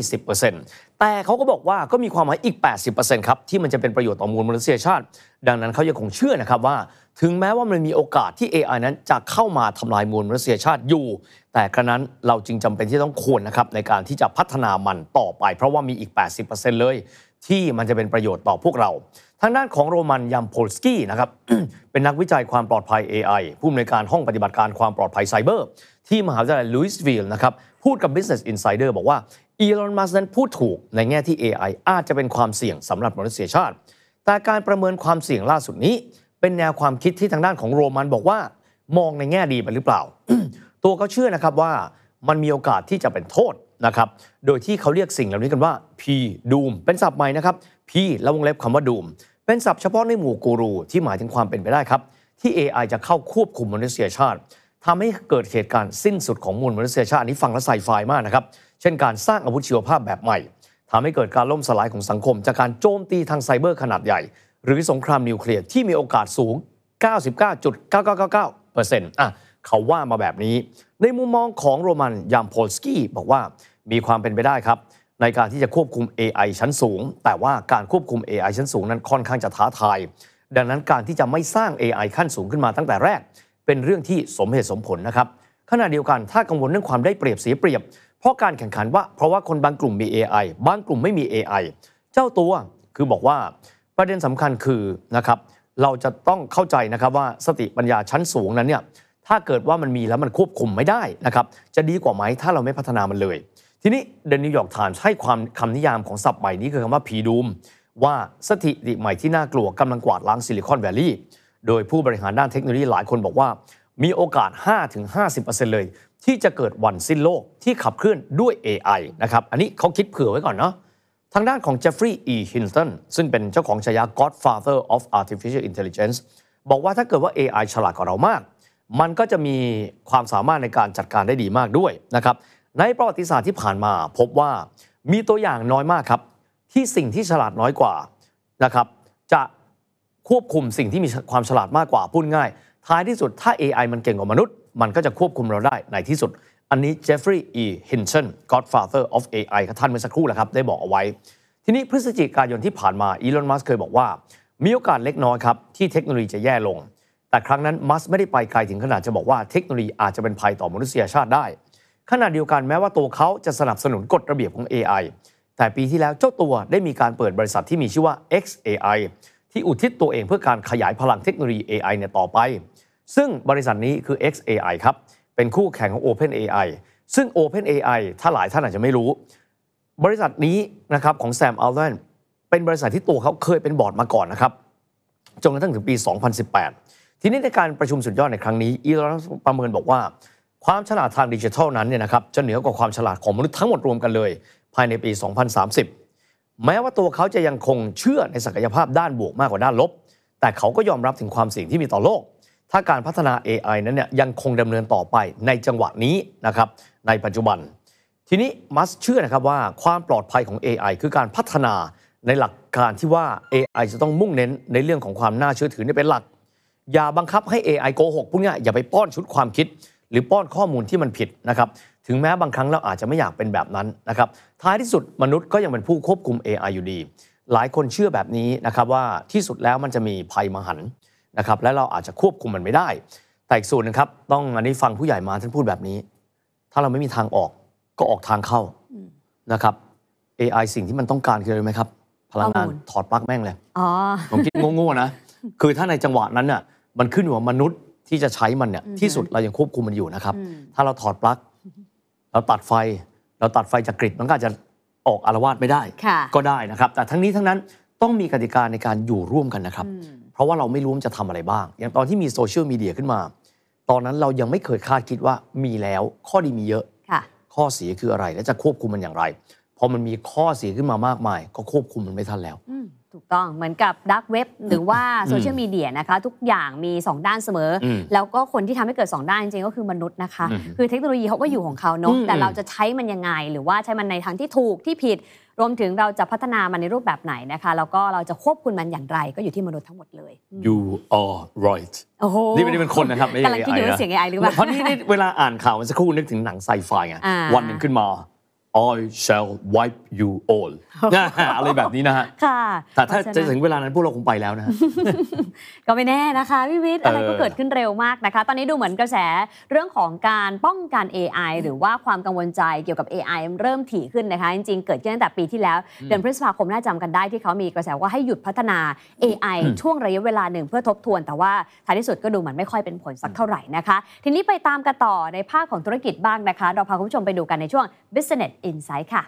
S4: 20% แต่เขาก็บอกว่าก็มีความหมายอีก 80% ครับที่มันจะเป็นประโยชน์ต่อมวลมนุษยชาติดังนั้นเขายังคงเชื่อนะครับว่าถึงแม้ว่ามันมีโอกาสที่ AI นั้นจะเข้ามาทำลายมวลมนุษยชาติอยู่แต่กระนั้นเราจึงจำเป็นที่ต้องควรนะครับในการที่จะพัฒนามันต่อไปเพราะว่ามีอีก 80% เลยที่มันจะเป็นประโยชน์ต่อพวกเราทางด้านของโรมัน ยัมโพลสกี้นะครับ เป็นนักวิจัยความปลอดภัย AI ผู้อำนวยการห้องปฏิบัติการความปลอดภัยไซเบอร์ที่มหาวิทยาลัยลุยส์วิลล์นะครับพูดกับ Business Insider บอกว่าอีลอน มัสก์นั้นพูดถูกในแง่ที่ AI อาจจะเป็นความเสี่ยงสำหรับมนุษยชาติแต่การประเมินความเสี่ยงล่าสุดนี้เป็นแนวความคิดที่ทางด้านของโรมันบอกว่ามองในแง่ดีไปหรือเปล่า ตัวเขาเชื่อนะครับว่ามันมีโอกาสที่จะเป็นโทษนะครับโดยที่เขาเรียกสิ่งเหล่านี้กันว่า P Doom เป็นศัพท์ใหม่นะครับ P แล้ววงเล็บคำว่า Doom เป็นศัพท์เฉพาะในหมู่กูรูที่หมายถึงความเป็นไปได้ครับที่ AI จะเข้าควบคุมมนุษยชาติทำให้เกิดเหตุการณ์สิ้นสุดของมวลมนุษยชาติอันนี้ฟังแล้วไซไฟมากนะครับเช่นการสร้างอาวุธชีวภาพแบบใหม่ทำให้เกิดการล่มสลายของสังคมจากการโจมตีทางไซเบอร์ขนาดใหญ่หรือสงครามนิวเคลียร์ที่มีโอกาสสูง 99.9999% เขาว่ามาแบบนี้ในมุมมองของโรมัน ยัมโพลสกี้บอกว่ามีความเป็นไปได้ครับในการที่จะควบคุม AI ชั้นสูงแต่ว่าการควบคุม AI ชั้นสูงนั้นค่อนข้างจะท้าทายดังนั้นการที่จะไม่สร้าง AI ขั้นสูงขึ้นมาตั้งแต่แรกเป็นเรื่องที่สมเหตุสมผลนะครับขณะเดียวกันถ้ากังวลเรื่องความได้เปรียบเสียเปรียบเพราะการแข่งขันว่าเพราะว่าคนบางกลุ่มมี AI บางกลุ่มไม่มี AI เจ้าตัวคือบอกว่าประเด็นสำคัญคือนะครับเราจะต้องเข้าใจนะครับว่าสติปัญญาชั้นสูงนั้นเนี่ยถ้าเกิดว่ามันมีแล้วมันควบคุมไม่ได้นะครับจะดีกว่าไหมถ้าเราไม่พัฒนามันเลยทีนี้ The New York Times ให้คำนิยามของศัพท์ใหม่นี้คือคำว่า PDOOM ว่าสถิติใหม่ที่น่ากลัวกำลังกวาดล้างซิลิคอนแวลลีย์โดยผู้บริหารด้านเทคโนโลยีหลายคนบอกว่ามีโอกาส 5-50% เลยที่จะเกิดวันสิ้นโลกที่ขับเคลื่อนด้วย AI นะครับอันนี้เขาคิดเผื่อไว้ก่อนเนาะทางด้านของ Jeffrey E. Hinton ซึ่งเป็นเจ้าของฉายา Godfather of Artificial Intelligence บอกว่าถ้าเกิดว่า AI ฉลาดกว่าเรามากมันก็จะมีความสามารถในการจัดการได้ดีมากด้วยนะครับในประวัติศาสตร์ที่ผ่านมาพบว่ามีตัวอย่างน้อยมากครับที่สิ่งที่ฉลาดน้อยกว่านะครับจะควบคุมสิ่งที่มีความฉลาดมากกว่าพูดง่ายท้ายที่สุดถ้า AI มันเก่งกว่ามนุษย์มันก็จะควบคุมเราได้ในที่สุดอันนี้ Jeffrey E. Hinton Godfather of AI ท่านเมื่อสักครู่แหละครับได้บอกเอาไว้ทีนี้พฤศจิกายนที่ผ่านมาอีลอน มัสก์เคยบอกว่ามีโอกาสเล็กน้อยครับที่เทคโนโลยีจะแย่ลงแต่ครั้งนั้นมัสก์ไม่ได้ไปไกลถึงขนาดจะบอกว่าเทคโนโลยีอาจจะเป็นภัยต่อมนุษยชาติได้ขณะเดียวกันแม้ว่าตัวเขาจะสนับสนุนกฎระเบียบของ AI แต่ปีที่แล้วเจ้าตัวได้มีการเปิดบริษัทที่มีชื่อว่า xAI ที่อุทิศตัวเองเพื่อการขยายพลังเทคโนโลยี AI เนี่ยต่อไปซึ่งบริษัทนี้คือ xAI ครับเป็นคู่แข่งของ OpenAI ซึ่ง OpenAI ถ้าหลายท่านอาจจะไม่รู้บริษัทนี้นะครับของแซม อัลแลนเป็นบริษัทที่ตัวเขาเคยเป็นบอร์ดมาก่อนนะครับจนกระทั่งถึงปี 2018 ทีนี้ในการประชุมสุดยอดในครั้งนี้อีลอนประเมินบอกว่าความฉลาดทางดิจิทัลนั้นเนี่ยนะครับจะเหนือกว่าความฉลาดของมนุษย์ทั้งหมดรวมกันเลยภายในปี 2030 แม้ว่าตัวเขาจะยังคงเชื่อในศักยภาพด้านบวกมากกว่าด้านลบแต่เขาก็ยอมรับถึงความเสี่ยงที่มีต่อโลกถ้าการพัฒนา AI นั้นเนี่ยยังคงดำเนินต่อไปในจังหวะนี้นะครับในปัจจุบันทีนี้มัสเชื่อนะครับว่าความปลอดภัยของ AI คือการพัฒนาในหลักการที่ว่า AI จะต้องมุ่งเน้นในเรื่องของความน่าเชื่อถือเป็นหลักอย่าบังคับให้ AI โกหกพูดง่ายอย่าไปป้อนชุดความคิดหรือป้อนข้อมูลที่มันผิดนะครับถึงแม้บางครั้งเราอาจจะไม่อยากเป็นแบบนั้นนะครับท้ายที่สุดมนุษย์ก็ยังเป็นผู้ควบคุม AI อยู่ดีหลายคนเชื่อแบบนี้นะครับว่าที่สุดแล้วมันจะมีภัยมหันต์นะครับและเราอาจจะควบคุมมันไม่ได้แต่อีกส่วนนึงครับต้องอันนี้ฟังผู้ใหญ่มาท่านพูดแบบนี้ถ้าเราไม่มีทางออกก็ออกทางเข้านะครับ AI สิ่งที่มันต้องการคืออะไรไหมครับพลังงานถอดปลั๊กแม่งเลยผมคิดโง่ๆนะคือถ้าในจังหวะนั้นน่ะมันขึ้นอยู่กับมนุษย์ที่จะใช้มันเนี่ยที่สุดเรายังควบคุมมันอยู่นะครับถ้าเราถอดปลั๊กเราตัดไฟจากกริดมันก็อาจจะออกอาละวาดไม่ได้ก็ได้นะครับแต่ทั้งนี้ทั้งนั้นต้องมีกติกาในการอยู่ร่วมกันนะครับเพราะว่าเราไม่รู้มันจะทำอะไรบ้างอย่างตอนที่มีโซเชียลมีเดียขึ้นมาตอนนั้นเรายังไม่เคยคาดคิดว่ามีแล้วข้อดีมีเยอะข้อเสียคืออะไรและจะควบคุมมันอย่างไรพอมันมีข้อเสียขึ้นมามากมายก็ควบคุมมันไม่ทันแล้ว
S2: ถูกต้องเหมือนกับดักเว็บหรือว่าโซเชียลมีเดียนะคะทุกอย่างมี2ด้านเสมอแล้วก็คนที่ทำให้เกิด2ด้านจริงๆก็คือมนุษย์นะคะคือเทคโนโลยีเขาก็อยู่ของเขาเนาะแต่เราจะใช้มันยังไงหรือว่าใช้มันในทางที่ถูกที่ผิดรวมถึงเราจะพัฒนามันในรูปแบบไหนนะคะแล้วก็เราจะควบคุมมันอย่างไรก็อยู่ที่มนุษย์ทั้งหมดเลย
S4: You are right
S2: โอ้โห
S4: นี่ไม่ได้เป็นคนนะครับ
S2: กำลังคิดอยู่ว่าเสียง AI หรือเปล่า
S4: เพราะนี่เวลาอ่านข่าวมันสักครู่นึกถึงหนังไซไฟไงวันหนึ่งขึ้นมาI shall wipe you all อะไรแบบนี้นะฮะแต่ถ้าจะถึงเวลานั้นพวกเราคงไปแล้วนะฮะ
S2: ก็ไม่แน่นะคะพี่วิทย์อะไรก็เกิดขึ้นเร็วมากนะคะตอนนี้ดูเหมือนกระแสเรื่องของการป้องกัน AI หรือว่าความกังวลใจเกี่ยวกับ AI เริ่มถี่ขึ้นนะคะจริงๆเกิดขึ้นตั้งแต่ปีที่แล้วเดือนพฤษภาคมน่าจำกันได้ที่เขามีกระแสว่าให้หยุดพัฒนา AI ช่วงระยะเวลาหนึ่งเพื่อทบทวนแต่ว่าท้ายที่สุดก็ดูเหมือนไม่ค่อยเป็นผลสักเท่าไหร่นะคะทีนี้ไปตามกันต่อในภาคของธุรกิจบ้างนะคะเราพาคุณผู้ชมไปดูกันในช่วง Business Insight ค่ะ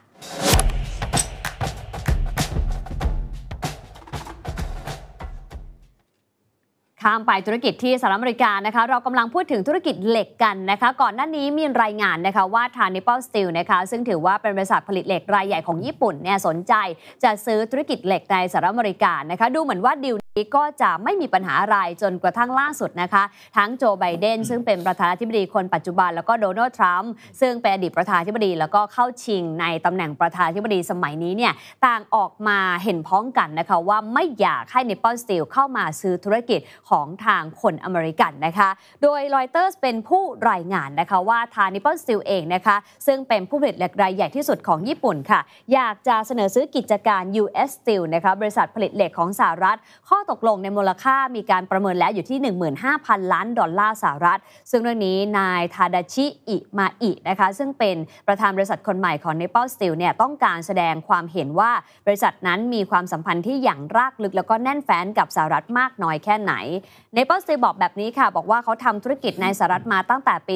S2: ข้ามไปธุรกิจที่สหรัฐอเมริกานะคะเรากำลังพูดถึงธุรกิจเหล็กกันนะคะก่อนหน้านี้มีรายงานนะคะว่าทาง Nippon Steel นะคะซึ่งถือว่าเป็นบริษัทผลิตเหล็กรายใหญ่ของญี่ปุ่นเนี่ยสนใจจะซื้อธุรกิจเหล็กในสหรัฐอเมริกานะคะดูเหมือนว่าดีลนี้ก็จะไม่มีปัญหาอะไรจนกระทั่งล่าสุดนะคะทั้งโจไบเดนซึ่งเป็นประธานาธิบดีคนปัจจุบันแล้วก็โดนัลด์ทรัมป์ซึ่งเป็นอดีตประธานาธิบดีแล้วก็เข้าชิงในตำแหน่งประธานาธิบดีสมัยนี้เนี่ยต่างออกมาเห็นพ้องกันนะคะว่าไม่อยากให้ Nippon Steel เข้ามาซื้อธุรกิจของทางคนอเมริกันนะคะโดย Reuters เป็นผู้รายงานนะคะว่าทาง Nippon Steel เองนะคะซึ่งเป็นผู้ผลิตเหล็กรายใหญ่ที่สุดของญี่ปุ่นค่ะอยากจะเสนอซื้อกิจการ US Steel นะคะบริษัทผลิตเหล็กของสหรัฐข้อตกลงในมูลค่ามีการประเมินแล้วอยู่ที่ 15,000 ล้านดอลลาร์สหรัฐซึ่งเรื่องนี้นายทาดาชิอิมาอินะคะซึ่งเป็นประธานบริษัทคนใหม่ของ Nippon Steel เนี่ยต้องการแสดงความเห็นว่าบริษัทนั้นมีความสัมพันธ์ที่อย่างรากลึกแล้วก็แน่นแฟ้นกับสหรัฐมากน้อยแค่ไหน Nippon Steel บอกแบบนี้ค่ะบอกว่าเขาทำธุรกิจในสหรัฐมาตั้งแต่ปี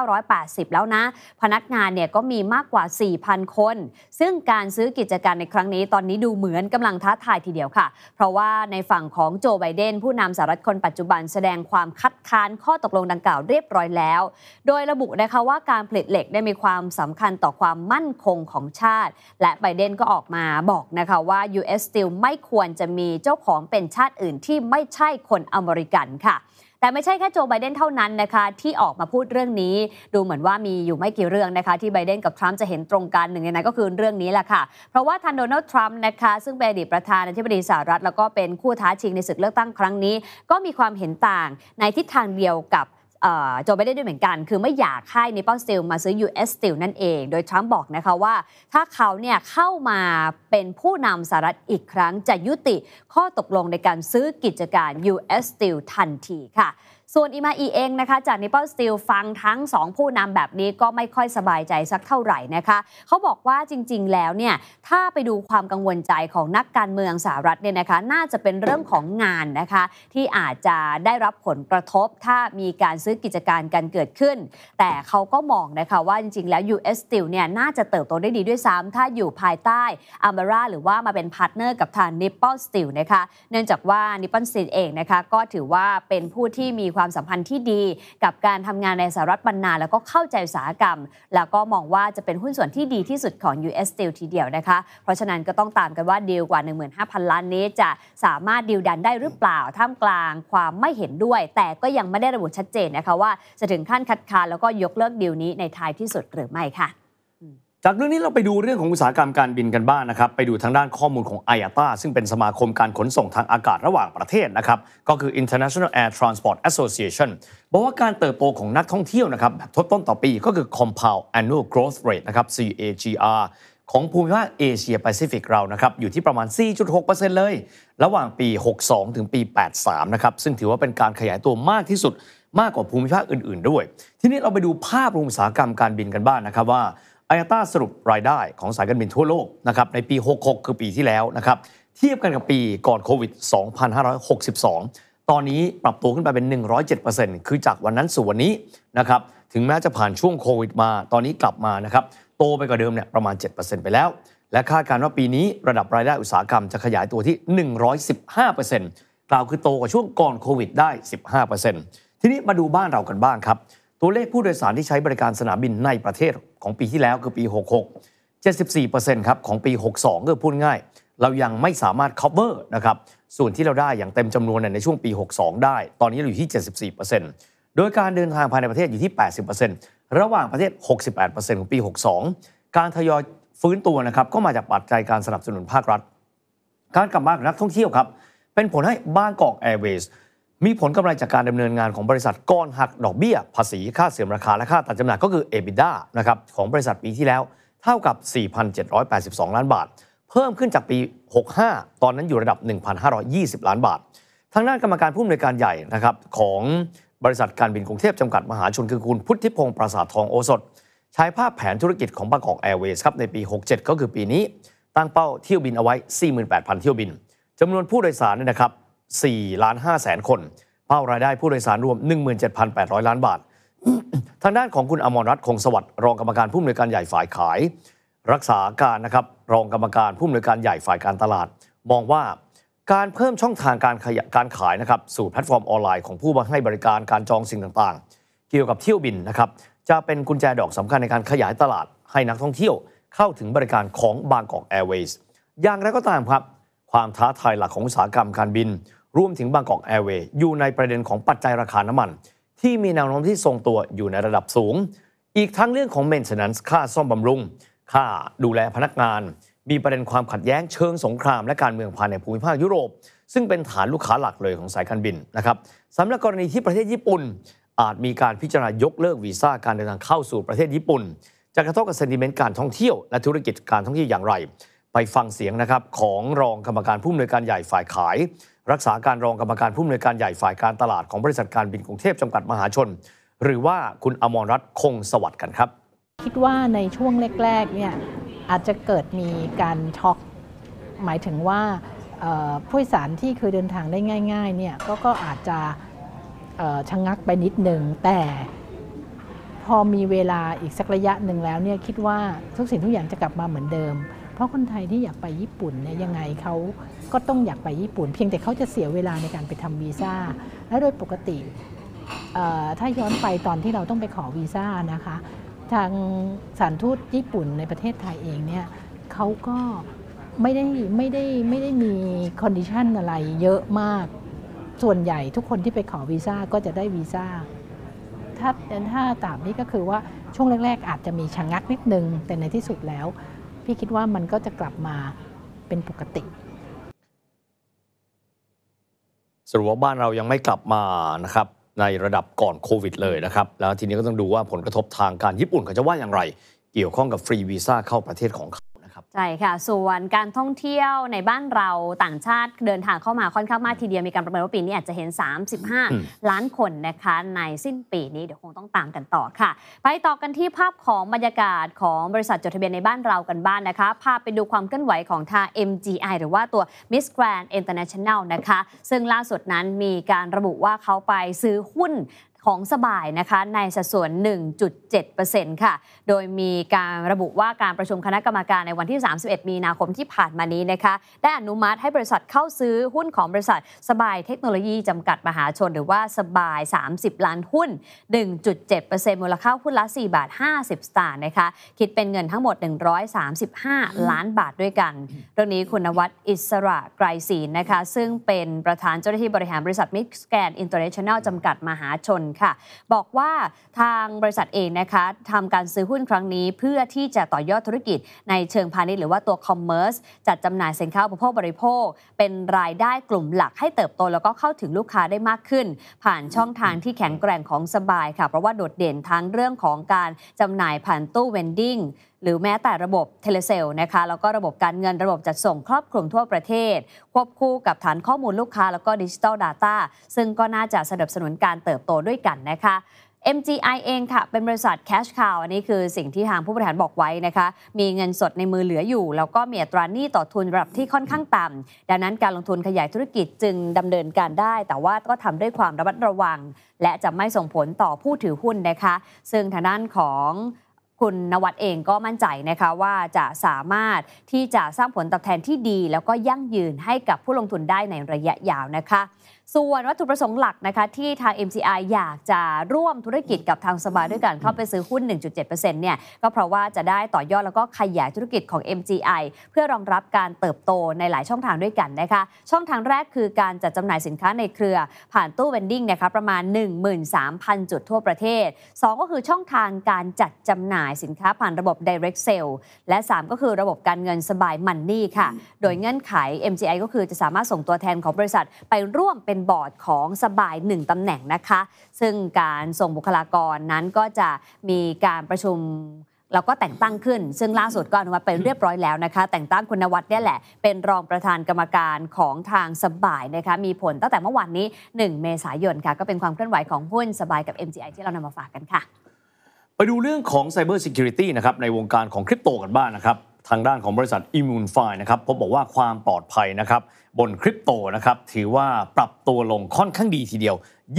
S2: 1980 แล้วนะพนักงานเนี่ยก็มีมากกว่า 4,000 คนซึ่งการซื้อกิจการในครั้งนี้ตอนนี้ดูเหมือนกำลังท้าทายทีเดียวค่ะเพราะว่าในฝั่งของโจไบเดนผู้นำสหรัฐคนปัจจุบันแสดงความคัดค้านข้อตกลงดังกล่าวเรียบร้อยแล้วโดยระบุนะคะว่าการผลิตเหล็กได้มีความสำคัญต่อความมั่นคงของชาติและไบเดนก็ออกมาบอกนะคะว่า US Steel ไม่ควรจะมีเจ้าของเป็นชาติอื่นที่ไม่ใช่คนอเมริกันค่ะแต่ไม่ใช่แค่โจไบเดนเท่านั้นนะคะที่ออกมาพูดเรื่องนี้ดูเหมือนว่ามีอยู่ไม่กี่เรื่องนะคะที่ไบเดนกับทรัมป์จะเห็นตรงกันหนึ่งในนั้นก็คือเรื่องนี้แหละค่ะเพราะว่าทางโดนัลด์ทรัมป์นะคะซึ่งเป็นอดีตประธานาธิบดีสหรัฐแล้วก็เป็นคู่ท้าชิงในศึกเลือกตั้งครั้งนี้ก็มีความเห็นต่างในทิศทางเดียวกับโจไบเดนด้วยเหมือนกันคือไม่อยากให้ Nippon Steel มาซื้อ US Steel นั่นเองโดยทรัมป์บอกนะคะว่าถ้าเขาเนี่ยเข้ามาเป็นผู้นำสหรัฐอีกครั้งจะยุติข้อตกลงในการซื้อกิจการ US Steel ทันทีค่ะส่วนอิมาอีเองนะคะจาก Nippon Steel ฟังทั้ง2ผู้นำแบบนี้ก็ไม่ค่อยสบายใจสักเท่าไหร่นะคะเขาบอกว่าจริงๆแล้วเนี่ยถ้าไปดูความกังวลใจของนักการเมืองสหรัฐเนี่ยนะคะน่าจะเป็นเรื่องของงานนะคะที่อาจจะได้รับผลกระทบถ้ามีการซื้อกิจการกันเกิดขึ้นแต่เขาก็มองนะคะว่าจริงๆแล้ว US Steel เนี่ยน่าจะเติบโตได้ดีด้วยซ้ำถ้าอยู่ภายใต้ Amara หรือว่ามาเป็นพาร์ทเนอร์กับทาง Nippon Steel นะคะเนื่องจากว่า Nippon Steel เองนะคะก็ถือว่าเป็นผู้ที่มีความสัมพันธ์ที่ดีกับการทำงานในสหรัฐมานานแล้วก็เข้าใจอุตสาหกรรมแล้วก็มองว่าจะเป็นหุ้นส่วนที่ดีที่สุดของ US Steel ทีเดียวนะคะเพราะฉะนั้นก็ต้องตามกันว่าดีลกว่า 15,000 ล้านนี้จะสามารถดีลดันได้หรือเปล่าท่ามกลางความไม่เห็นด้วยแต่ก็ยังไม่ได้ระบุชัดเจนนะคะว่าจะถึงขั้นคัดค้านแล้วก็ยกเลิกดีลนี้ในท้ายที่สุดหรือไม่ค่ะ
S4: จากเรื่องนี้เราไปดูเรื่องของอุตสาหกรรมการบินกันบ้างนะครับไปดูทางด้านข้อมูลของ IATA ซึ่งเป็นสมาคมการขนส่งทางอากาศระหว่างประเทศนะครับก็คือ International Air Transport Association บอกว่าการเติบโตของนักท่องเที่ยวนะครับแบบทบต้นต่อปีก็คือ Compound Annual Growth Rate นะครับ CAGR ของภูมิภาคเอเชียแปซิฟิกเรานะครับอยู่ที่ประมาณ 4.6% เลยระหว่างปี 62 ถึงปี 83 นะครับซึ่งถือว่าเป็นการขยายตัวมากที่สุดมากกว่าภูมิภาคอื่นๆด้วยทีนี้เราไปดูภาพรวมอุตสาหกรรมการบินกันบ้างนะครับว่าIATA สรุปรายได้ของสายการบินทั่วโลกนะครับในปี 66 คือปีที่แล้วนะครับเทียบกันกับปีก่อนโควิด 2562 ตอนนี้ปรับตัวขึ้นไปเป็น 107% คือจากวันนั้นสู่วันนี้นะครับถึงแม้จะผ่านช่วงโควิดมาตอนนี้กลับมานะครับโตไปกว่าเดิมเนี่ยประมาณ 7% ไปแล้วและคาดการณ์ว่าปีนี้ระดับรายได้อุตสาหกรรมจะขยายตัวที่ 115% กล่าวคือโตกว่าช่วงก่อนโควิดได้ 15% ทีนี้มาดูบ้านเรากันบ้างครับตัวเลขผู้โดยสารที่ใช้บริการสนามบินในประเทศของปีที่แล้วคือปี 66 74% ครับของปี 62 ก็พูดง่ายเรายังไม่สามารถ cover นะครับส่วนที่เราได้อย่างเต็มจำนวนในช่วงปี 62 ได้ตอนนี้เราอยู่ที่ 74% โดยการเดินทางภายในประเทศอยู่ที่ 80% ระหว่างประเทศ 68% ของปี 62 การทยอยฟื้นตัวนะครับก็มาจากปัจจัยการสนับสนุนภาครัฐการกลับมาของนักท่องเที่ยวครับเป็นผลให้บางกอกแอร์เวย์มีผลกำไรจากการดำเนินงานของบริษัทก่อนหักดอกเบี้ยภาษีค่าเสื่อมราคาและค่าตัดจำหน่ายก็คือ EBITDA นะครับของบริษัทปีที่แล้วเท่ากับ 4,782 ล้านบาทเพิ่มขึ้นจากปี 65 ตอนนั้นอยู่ระดับ 1,520 ล้านบาททางด้านกรรมการผู้อำนวยการใหญ่นะครับของบริษัทการบินกรุงเทพจำกัดมหาชนคือคุณพุทธิพงศ์ปราสาททองโอสถใช้ภาพแผนธุรกิจของบางกอกแอร์เวย์ครับในปี 67 ก็คือปีนี้ตั้งเป้าเที่ยวบินเอาไว้ 48,000 เที่ยวบินจำนวนผู้โดยสารเนี่ยนะครับ4,500,000 คนเป้ารายได้ผู้โดยสารรวม 17,800 ล้านบาท ทางด้านของคุณอมรรัตน์คงสวัสดิ์รองกรรมการผู้อำนวยการใหญ่ฝ่ายขายรักษาการนะครับรองกรรมการผู้อำนวยการใหญ่ฝ่ายการตลาดมองว่าการเพิ่มช่องทางการขายนะครับสู่แพลตฟอร์มออนไลน์ของผู้ให้บริการการจองสิ่งต่างๆเกี่ยวกับเที่ยวบินนะครับจะเป็นกุญแจดอกสำคัญในการขยายตลาดให้นักท่องเที่ยวเข้าถึงบริการของบางกอกแอร์เวย์อย่างไรก็ตามครับความท้าทายหลักของอุตสาหกรรมการบินรวมถึงบางกอกแอร์เวย์อยู่ในประเด็นของปัจจัยราคาน้ำมันที่มีแนวโน้มที่ทรงตัวอยู่ในระดับสูงอีกทั้งเรื่องของ maintenance ค่าซ่อมบำรุงค่าดูแลพนักงานมีประเด็นความขัดแย้งเชิงสงครามและการเมืองภายในภูมิภาคยุโรปซึ่งเป็นฐานลูกค้าหลักเลยของสายการบินนะครับสำหรับกรณีที่ประเทศญี่ปุ่นอาจมีการพิจารณายกเลิกวีซ่าการเดินทางเข้าสู่ประเทศญี่ปุ่นจะกระทบกับเซนติเมนต์การท่องเที่ยวและธุรกิจการท่องเที่ยวอย่างไรไปฟังเสียงนะครับของรองกรรมการผู้อำนวยการใหญ่ฝ่ายขายรักษาการรองกรรมการผู้อำนวยการใหญ่ฝ่ายการตลาดของบริษัทการบินกรุงเทพจำกัดมหาชนหรือว่าคุณอมรรัตน์คงสวัสดิ์กันครับ
S5: คิดว่าในช่วงแรกๆเนี่ยอาจจะเกิดมีการช็อกหมายถึงว่าผู้โดยสารที่เคยเดินทางได้ง่ายๆเนี่ยก็อาจจะชะงักไปนิดหนึ่งแต่พอมีเวลาอีกสักระยะหนึ่งแล้วเนี่ยคิดว่าทุกสิ่งทุกอย่างจะกลับมาเหมือนเดิมเพราะคนไทยที่อยากไปญี่ปุ่นเนี่ยยังไงเขาก็ต้องอยากไปญี่ปุ่นเพียงแต่เขาจะเสียเวลาในการไปทำวีซ่าและโดยปกติถ้าย้อนไปตอนที่เราต้องไปขอวีซ่านะคะทางสถานทูตญี่ปุ่นในประเทศไทยเองเนี่ยเขาก็ไม่ได้มีคอนดิชันอะไรเยอะมากส่วนใหญ่ทุกคนที่ไปขอวีซ่าก็จะได้วีซ่าถ้าตามนี้ก็คือว่าช่วงแรกๆอาจจะมีชะงักนิดนึงแต่ในที่สุดแล้วพี่คิดว่ามันก็จะกลับมาเป็นปกติ
S4: สรุปว่าบ้านเรายังไม่กลับมานะครับในระดับก่อนโควิดเลยนะครับแล้วทีนี้ก็ต้องดูว่าผลกระทบทางการญี่ปุ่นเขาจะว่าอย่างไรเกี่ยวข้องกับฟรีวีซ่าเข้าประเทศของเขานะครับ
S2: ใช่ค่ะส่วนการท่องเที่ยวในบ้านเราต่างชาติเดินทางเข้ามาค่อนข้างมากทีเดียวมีการประเมินว่าปีนี้อาจจะเห็น35ล้านคนนะคะในสิ้นปีนี้เดี๋ยวคงต้องตามกันต่อค่ะไปต่อกันที่ภาพของบรรยากาศของบริษัทจดทะเบียนในบ้านเรากันบ้าง นะคะพาไปดูความเคลื่อนไหวของทาง MGI หรือว่าตัว Miss Grand International นะคะซึ่งล่าสุดนั้นมีการระบุว่าเขาไปซื้อหุ้นของสบายนะคะในสัดส่วน 1.7% ค่ะโดยมีการระบุว่าการประชุมคณะกรรมการในวันที่31มีนาคมที่ผ่านมานี้นะคะได้อนุมัติให้บริษัทเข้าซื้อหุ้นของบริษัทสบายเทคโนโลยีจำกัดมหาชนหรือว่าสบาย30ล้านหุ้น 1.7% มูลค่าหุ้นละ4.50 บาทนะคะคิดเป็นเงินทั้งหมด135ล้านบาทด้วยกันเรื่องนี้คุณนวัฒน์อิสระไกรศรีนะคะซึ่งเป็นประธานเจ้าหน้าที่บริหารบริษัท Miss Grand International จำกัดมหาชนค่ะบอกว่าทางบริษัทเองนะคะทำการซื้อหุ้นครั้งนี้เพื่อที่จะต่อยอดธุรกิจในเชิงพาณิชย์หรือว่าตัวคอมเมอร์สจัดจำหน่ายสินค้าอุปโภคบริโภคเป็นรายได้กลุ่มหลักให้เติบโตแล้วก็เข้าถึงลูกค้าได้มากขึ้นผ่านช่องทางที่แข็งแกร่งของสบายค่ะเพราะว่าโดดเด่นทั้งเรื่องของการจำหน่ายผ่านตู้เวนดิ้งหรือแม้แต่ระบบเทเลเซลนะคะแล้วก็ระบบการเงินระบบจัดส่งครอบคลุมทั่วประเทศควบคู่กับฐานข้อมูลลูกค้าแล้วก็ดิจิทัล Data ซึ่งก็น่าจะสนับสนุนการเติบโตด้วยกันนะคะ MGI เองค่ะเป็นบริษัท Cash Cow อันนี้คือสิ่งที่ทางผู้บริหารบอกไว้นะคะมีเงินสดในมือเหลืออยู่แล้วก็มีอัตราหนี้ต่อทุนระดับที่ค่อนข้างต่ำดังนั้นการลงทุนขยายธุรกิจจึงดำเนินการได้แต่ว่าก็ทำด้วยความระมัดระวังและจะไม่ส่งผลต่อผู้ถือหุ้นนะคะซึ่งทางด้านของคุณนวัฒน์เองก็มั่นใจนะคะว่าจะสามารถที่จะสร้างผลตอบแทนที่ดีแล้วก็ยั่งยืนให้กับผู้ลงทุนได้ในระยะยาวนะคะส่วนวัตถุประสงค์หลักนะคะที่ทาง MGI อยากจะร่วมธุรกิจกับทางสบายด้วยกันเข้าไปซื้อหุ้น 1.7% เนี่ยก็เพราะว่าจะได้ต่อยอดแล้วก็ขยายธุรกิจของ MGI เพื่อรองรับการเติบโตในหลายช่องทางด้วยกันนะคะช่องทางแรกคือการจัดจำหน่ายสินค้าในเครือผ่านตู้เวนดิ้งนะคะประมาณ 13,000 จุดทั่วประเทศ2ก็คือช่องทางการจัดจำหน่ายสินค้าผ่านระบบ Direct Sale และ3ก็คือระบบการเงินสบายมันนี่ค่ะโดยเงื่อนไข MGI ก็คือจะสามารถส่งตัวแทนของบริษัทไปร่วมเป็นบอร์ดของสบาย1ตำแหน่งนะคะซึ่งการส่งบุคลากรนั้นก็จะมีการประชุมแล้วก็แต่งตั้งขึ้นซึ่งล่าสุดก็อนุมัติไปเรียบร้อยแล้วนะคะแต่งตั้งคุณนวัฒน์เนี่ยแหละเป็นรองประธานกรรมการของทางสบายนะคะมีผลตั้งแต่เมื่อวานนี้1เมษายนค่ะก็เป็นความเคลื่อนไหวของหุ้นสบายกับ MGI ที่เรานำมาฝากกันค่ะ
S4: ไปดูเรื่องของ Cyber Security นะครับในวงการของคริปโตกันบ้างนะครับทางด้านของบริษัท Immunify นะครับพบบอกว่าความปลอดภัยนะครับบนคริปโตนะครับถือว่าปรับตัวลงค่อนข้างดีทีเดียว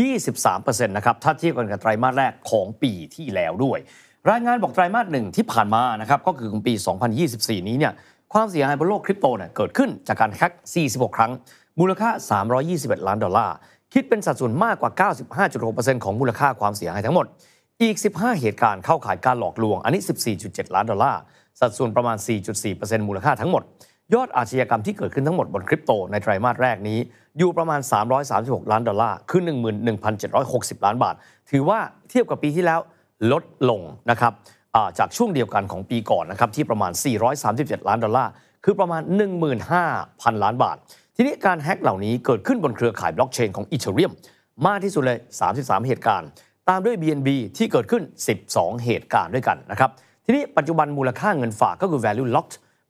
S4: 23% นะครับถ้าเทียบกันกับไตรมาสแรกของปีที่แล้วด้วยรายงานบอกไตรมาส1ที่ผ่านมานะครับก็คือปี 2024 นี้เนี่ยความเสียหายบนโลกคริปโตเนี่ยเกิดขึ้นจากการแฮ็ก 46 ครั้งมูลค่า$321 ล้านคิดเป็นสัดส่วนมากกว่า 95.6% ของมูลค่าความเสียหายทั้งหมดอีก15เหตุการณ์เข้าข่ายการหลอกลวงอันนี้ 14.7 ล้านดอลลาร์สัดส่วนประมาณ 4.4% มูลค่าทั้งหมดยอดอาชญากรรมที่เกิดขึ้นทั้งหมดบนคริปโตในไตรมาสแรกนี้อยู่ประมาณ$336 ล้านคือ 11,760 ล้านบาทถือว่าเทียบกับปีที่แล้วลดลงนะครับจากช่วงเดียวกันของปีก่อนนะครับที่ประมาณ$437 ล้านคือประมาณ 15,000 ล้านบาททีนี้การแฮ็กเหล่านี้เกิดขึ้นบนเครือข่ายบล็อกเชนของ Ethereum มากที่สุดเลย33เหตุการณ์ตามด้วย BNB ที่เกิดขึ้น12เหตุการณ์ด้วยกันนะครับทีนี้ปัจจุบันมูลค่าเงินฝากก็คือ value locked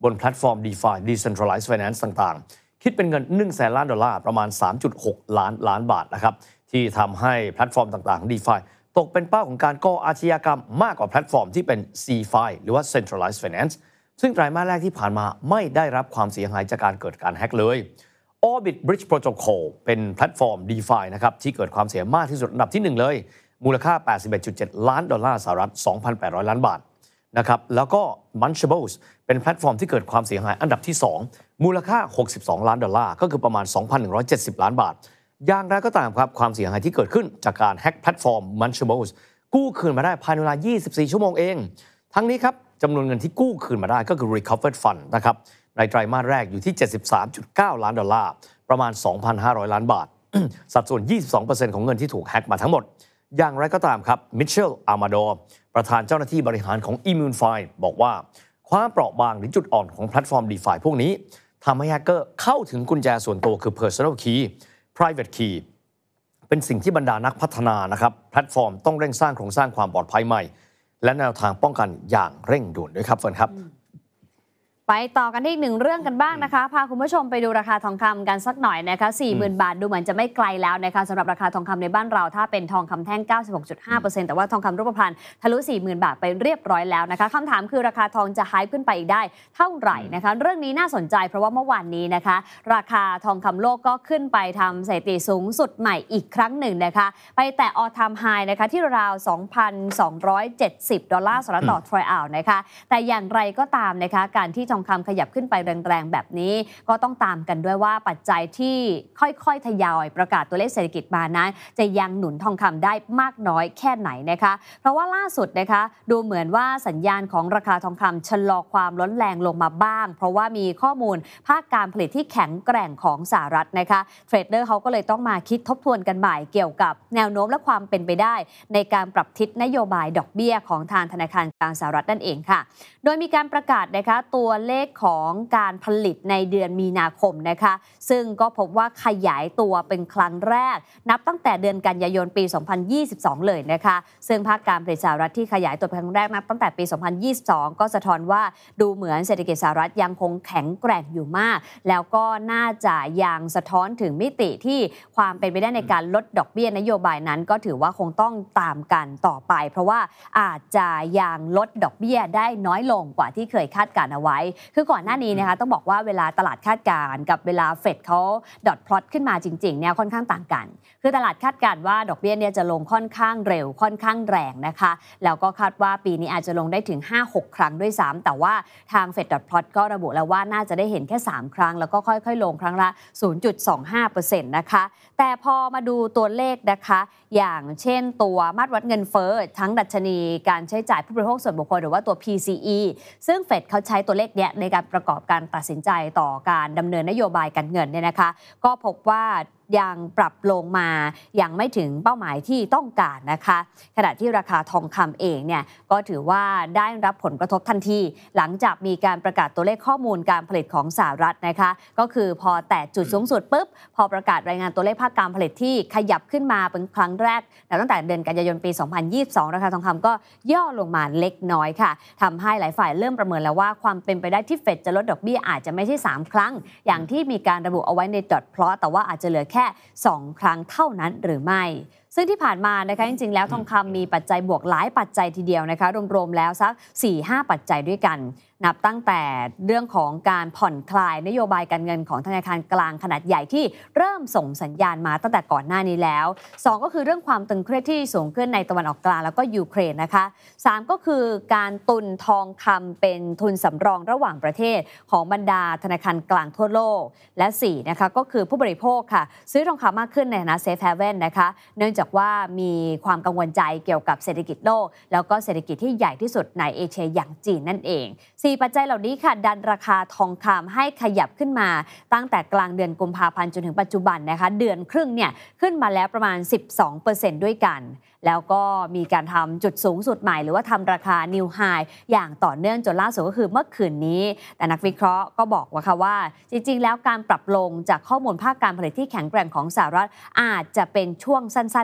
S4: บนแพลตฟอร์ม DeFi Decentralized Finance ต่างๆคิดเป็นเงิน$100,000 ล้านประมาณ 3.6 ล้านบาทนะครับที่ทำให้แพลตฟอร์มต่างๆ DeFi ตกเป็นเป้าของการก่ออาชญากรรมมากกว่าแพลตฟอร์มที่เป็น CeFi หรือว่า Centralized Finance ซึ่งไตรมาสแรกที่ผ่านมาไม่ได้รับความเสียหายจากการเกิดการแฮ็กเลย Orbit Bridge Protocol เป็นแพลตฟอร์ม DeFi นะครับที่เกิดความเสียมากที่สุดอันดับที่1เลยมูลค่า $81.7 ล้าน2,800 ล้านบาทนะครับแล้วก็ Munchables เป็นแพลตฟอร์มที่เกิดความเสียหายอันดับที่2มูลค่า$62 ล้านก็คือประมาณ 2,170 ล้านบาทอย่างไรก็ตามครับความเสียหายที่เกิดขึ้นจากการแฮ็กแพลตฟอร์ม Munchables กู้คืนมาได้ภายในเวลา24ชั่วโมงเองทั้งนี้ครับจำนวนเงินที่กู้คืนมาได้ก็คือ Recovered Fund นะครับในไตรมาสแรกอยู่ที่ $73.9 ล้านประมาณ 2,500 ล้านบาท สัดส่วน 22% ของเงินที่ถูกแฮ็กมาทั้งหมดอย่างไรก็ตามครับมิเชล อามาโดประธานเจ้าหน้าที่บริหารของ Immunify บอกว่าความเปราะบางหรือจุดอ่อนของแพลตฟอร์ม DeFi พวกนี้ทำให้แฮกเกอร์เข้าถึงกุญแจส่วนตัวคือ Personal Key Private Key เป็นสิ่งที่บรรดานักพัฒนานะครับแพลตฟอร์มต้องเร่งสร้างโครงสร้างความปลอดภัยใหม่และแนวทางป้องกันอย่างเร่งด่วนด้วยครับเฟิร์นครับ
S2: ไปต่อกันที่อีกหนึ่งเรื่องกันบ้างนะคะพาคุณผู้ชมไปดูราคาทองคำกันสักหน่อยนะคะ 40,000 บาทดูเหมือนจะไม่ไกลแล้วนะคะสำหรับราคาทองคำในบ้านเราถ้าเป็นทองคำแท่ง 96.5% แต่ว่าทองคำรูปพรรณทะลุ 40,000 บาทไปเรียบร้อยแล้วนะคะคำถามคือราคาทองจะไฮขึ้นไปอีกได้เท่าไหร่นะคะเรื่องนี้น่าสนใจเพราะว่าเมื่อวานนี้นะคะราคาทองคำโลกก็ขึ้นไปทำสถิติสูงสุดใหม่อีกครั้งหนึ่งนะคะไปแตะ all time high นะคะที่ราว $2,270 ต่อทรอยออนซ์นะคะแต่อย่างไรก็ตามนะคะการที่ทองคำขยับขึ้นไปแรงๆแบบนี้ก็ต้องตามกันด้วยว่าปัจจัยที่ค่อยๆทยอยประกาศตัวเลขเศรษฐกิจมานั้นจะยังหนุนทองคำได้มากน้อยแค่ไหนนะคะเพราะว่าล่าสุดนะคะดูเหมือนว่าสัญญาณของราคาทองคำชะลอความร้อนแรงลงมาบ้างเพราะว่ามีข้อมูลภาคการผลิตที่แข็งแกร่งของสหรัฐนะคะเทรดเดอร์เขาก็เลยต้องมาคิดทบทวนกันใหม่เกี่ยวกับแนวโน้มและความเป็นไปได้ในการปรับทิศนโยบายดอกเบี้ยของทางธนาคารกลางสหรัฐนั่นเองค่ะโดยมีการประกาศนะคะตัวเลขของการผลิตในเดือนมีนาคมนะคะซึ่งก็พบว่าขยายตัวเป็นครั้งแรกนับตั้งแต่เดือนกันยายนปี 2022 เลยนะคะซึ่งภาคการผลิตสหรัฐที่ขยายตัวเป็นครั้งแรกนับตั้งแต่ปี 2022 ก็สะท้อนว่าดูเหมือนเศรษฐกิจสหรัฐยังคงแข็งแกร่งอยู่มากแล้วก็น่าจะยังสะท้อนถึงมิติที่ความเป็นไปได้ในการลดดอกเบี้ยนโยบายนั้นก็ถือว่าคงต้องตามกันต่อไปเพราะว่าอาจจะยังลดดอกเบี้ยได้น้อยลงกว่าที่เคยคาดการเอาไว้คือก่อนหน้านี้นะคะต้องบอกว่าเวลาตลาดคาดการณ์กับเวลาเฟดเขาดอทพลอตขึ้นมาจริงๆเนี่ยค่อนข้างต่างกันคือตลาดคาดการณ์ว่าดอกเบี้ยเนี่ยจะลงค่อนข้างเร็วค่อนข้างแรงนะคะแล้วก็คาดว่าปีนี้อาจจะลงได้ถึง 5-6 ครั้งด้วยซ้ำแต่ว่าทางเฟดดอทพลอตก็ระบุแล้วว่าน่าจะได้เห็นแค่3ครั้งแล้วก็ค่อยๆลงครั้งละ 0.25% นะคะแต่พอมาดูตัวเลขนะคะอย่างเช่นตัวมาตรวัดเงินเฟ้อทั้งดัชนีการใช้จ่ายผู้บริโภคส่วนบุคคลหรือว่าตัว PCE ซึ่งเฟดเขาใช้ตัวเลขเนี้ยในการประกอบการตัดสินใจต่อการดำเนินนโยบายการเงินเนี่ยนะคะก็พบว่ายังปรับลงมายังไม่ถึงเป้าหมายที่ต้องการนะคะขณะที่ราคาทองคำเองเนี่ยก็ถือว่าได้รับผลกระทบทันทีหลังจากมีการประกาศตัวเลขข้อมูลการผลิตของสหรัฐนะคะก็คือพอแตะจุดสูงสุดปุ๊บพอประกาศรายงานตัวเลขภาคการผลิตที่ขยับขึ้นมาเป็นครั้งแรกตั้งแต่เดือนกันยายนปี 2022 ราคาทองคำก็ย่อลงมาเล็กน้อยค่ะทำให้หลายฝ่ายเริ่มประเมินแล้วว่าความเป็นไปได้ที่เฟดจะลดดอกเบี้ยอาจจะไม่ใช่3ครั้งอย่างที่มีการระบุเอาไว้ในดอทพลอตแต่ว่าอาจจะเหลือแค่2 ครั้งเท่านั้นหรือไม่ซึ่งที่ผ่านมานะคะจริงๆแล้วทองคำมีปัจจัยบวกหลายปัจจัยทีเดียวนะคะรวมๆแล้วสัก 4-5 ปัจจัยด้วยกันนับตั้งแต่เรื่องของการผ่อนคลายนโยบายการเงินของธนาคารกลางขนาดใหญ่ที่เริ่มส่งสัญญาณมาตั้งแต่ก่อนหน้านี้แล้ว2ก็คือเรื่องความตึงเครียดที่สูงขึ้นในตะวันออกกลางแล้วก็ยูเครนนะคะ3ก็คือการตุนทองคำเป็นทุนสำรองระหว่างประเทศของบรรดาธนาคารกลางทั่วโลกและ4นะคะก็คือผู้บริโภคค่ะซื้อทองคำมากขึ้นในฐานะเซฟเฮเว่นนะคะเนื่องจากว่ามีความกังวลใจเกี่ยวกับเศรษฐกิจโลกแล้วก็เศรษฐกิจที่ใหญ่ที่สุดในเอเชียอย่างจีนนั่นเอง4ปัจจัยเหล่านี้ค่ะดันราคาทองคำให้ขยับขึ้นมาตั้งแต่กลางเดือนกุมภาพันธ์จนถึงปัจจุบันนะคะเดือนครึ่งเนี่ยขึ้นมาแล้วประมาณ 12% ด้วยกันแล้วก็มีการทำจุดสูงสุดใหม่หรือว่าทำราคา New High อย่างต่อเนื่องจนล่าสุดก็คือเมื่อคืนนี้แต่นักวิเคราะห์ก็บอกว่าจริงๆแล้วการปรับลงจากข้อมูลภาคการผลิตที่แข็งแกร่งของสหรัฐอาจจะเป็นช่วงสั้น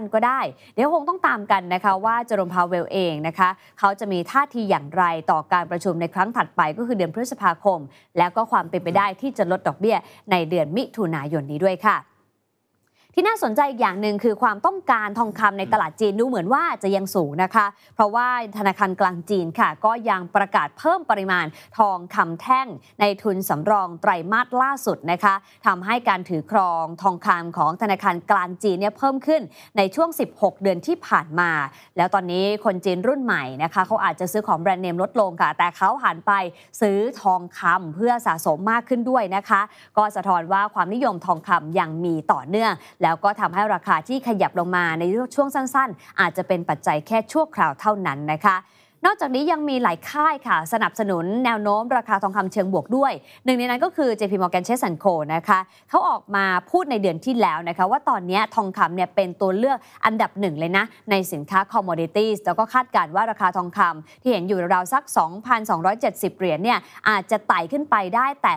S2: ก็ได้เดี๋ยวคงต้องตามกันนะคะว่าเจอโรม พาเวลเองนะคะเขาจะมีท่าทีอย่างไรต่อการประชุมในครั้งถัดไปก็คือเดือนพฤษภาคมแล้วก็ความเป็นไปได้ที่จะลดดอกเบี้ยในเดือนมิถุนายนนี้ด้วยค่ะที่น่าสนใจอีกอย่างหนึ่งคือความต้องการทองคำในตลาดจีนดูเหมือนว่าจะยังสูงนะคะเพราะว่าธนาคารกลางจีนค่ะก็ยังประกาศเพิ่มปริมาณทองคำแท่งในทุนสำรองไตรมาสล่าสุดนะคะทำให้การถือครองทองคำของธนาคารกลางจีนเนี่ยเพิ่มขึ้นในช่วง16เดือนที่ผ่านมาแล้วตอนนี้คนจีนรุ่นใหม่นะคะเขาอาจจะซื้อของแบรนด์เนมลดลงค่ะแต่เขาหันไปซื้อทองคำเพื่อสะสมมากขึ้นด้วยนะคะก็สะท้อนว่าความนิยมทองคำยังมีต่อเนื่องแล้วก็ทำให้ราคาที่ขยับลงมาในช่วงสั้นๆอาจจะเป็นปัจจัยแค่ชั่วคราวเท่านั้นนะคะนอกจากนี้ยังมีหลายค่ายค่ะสนับสนุนแนวโน้มราคาทองคำเชิงบวกด้วยหนึ่งในนั้นก็คือ JP Morgan Chase & Co นะคะเขาออกมาพูดในเดือนที่แล้วนะคะว่าตอนนี้ทองคำเนี่ยเป็นตัวเลือกอันดับหนึ่งเลยนะในสินค้า commodities แล้วก็คาดการณ์ว่าราคาทองคำที่เห็นอยู่ราวๆสัก 2,270 เหรียญเนี่ยอาจจะไต่ขึ้นไปได้แต่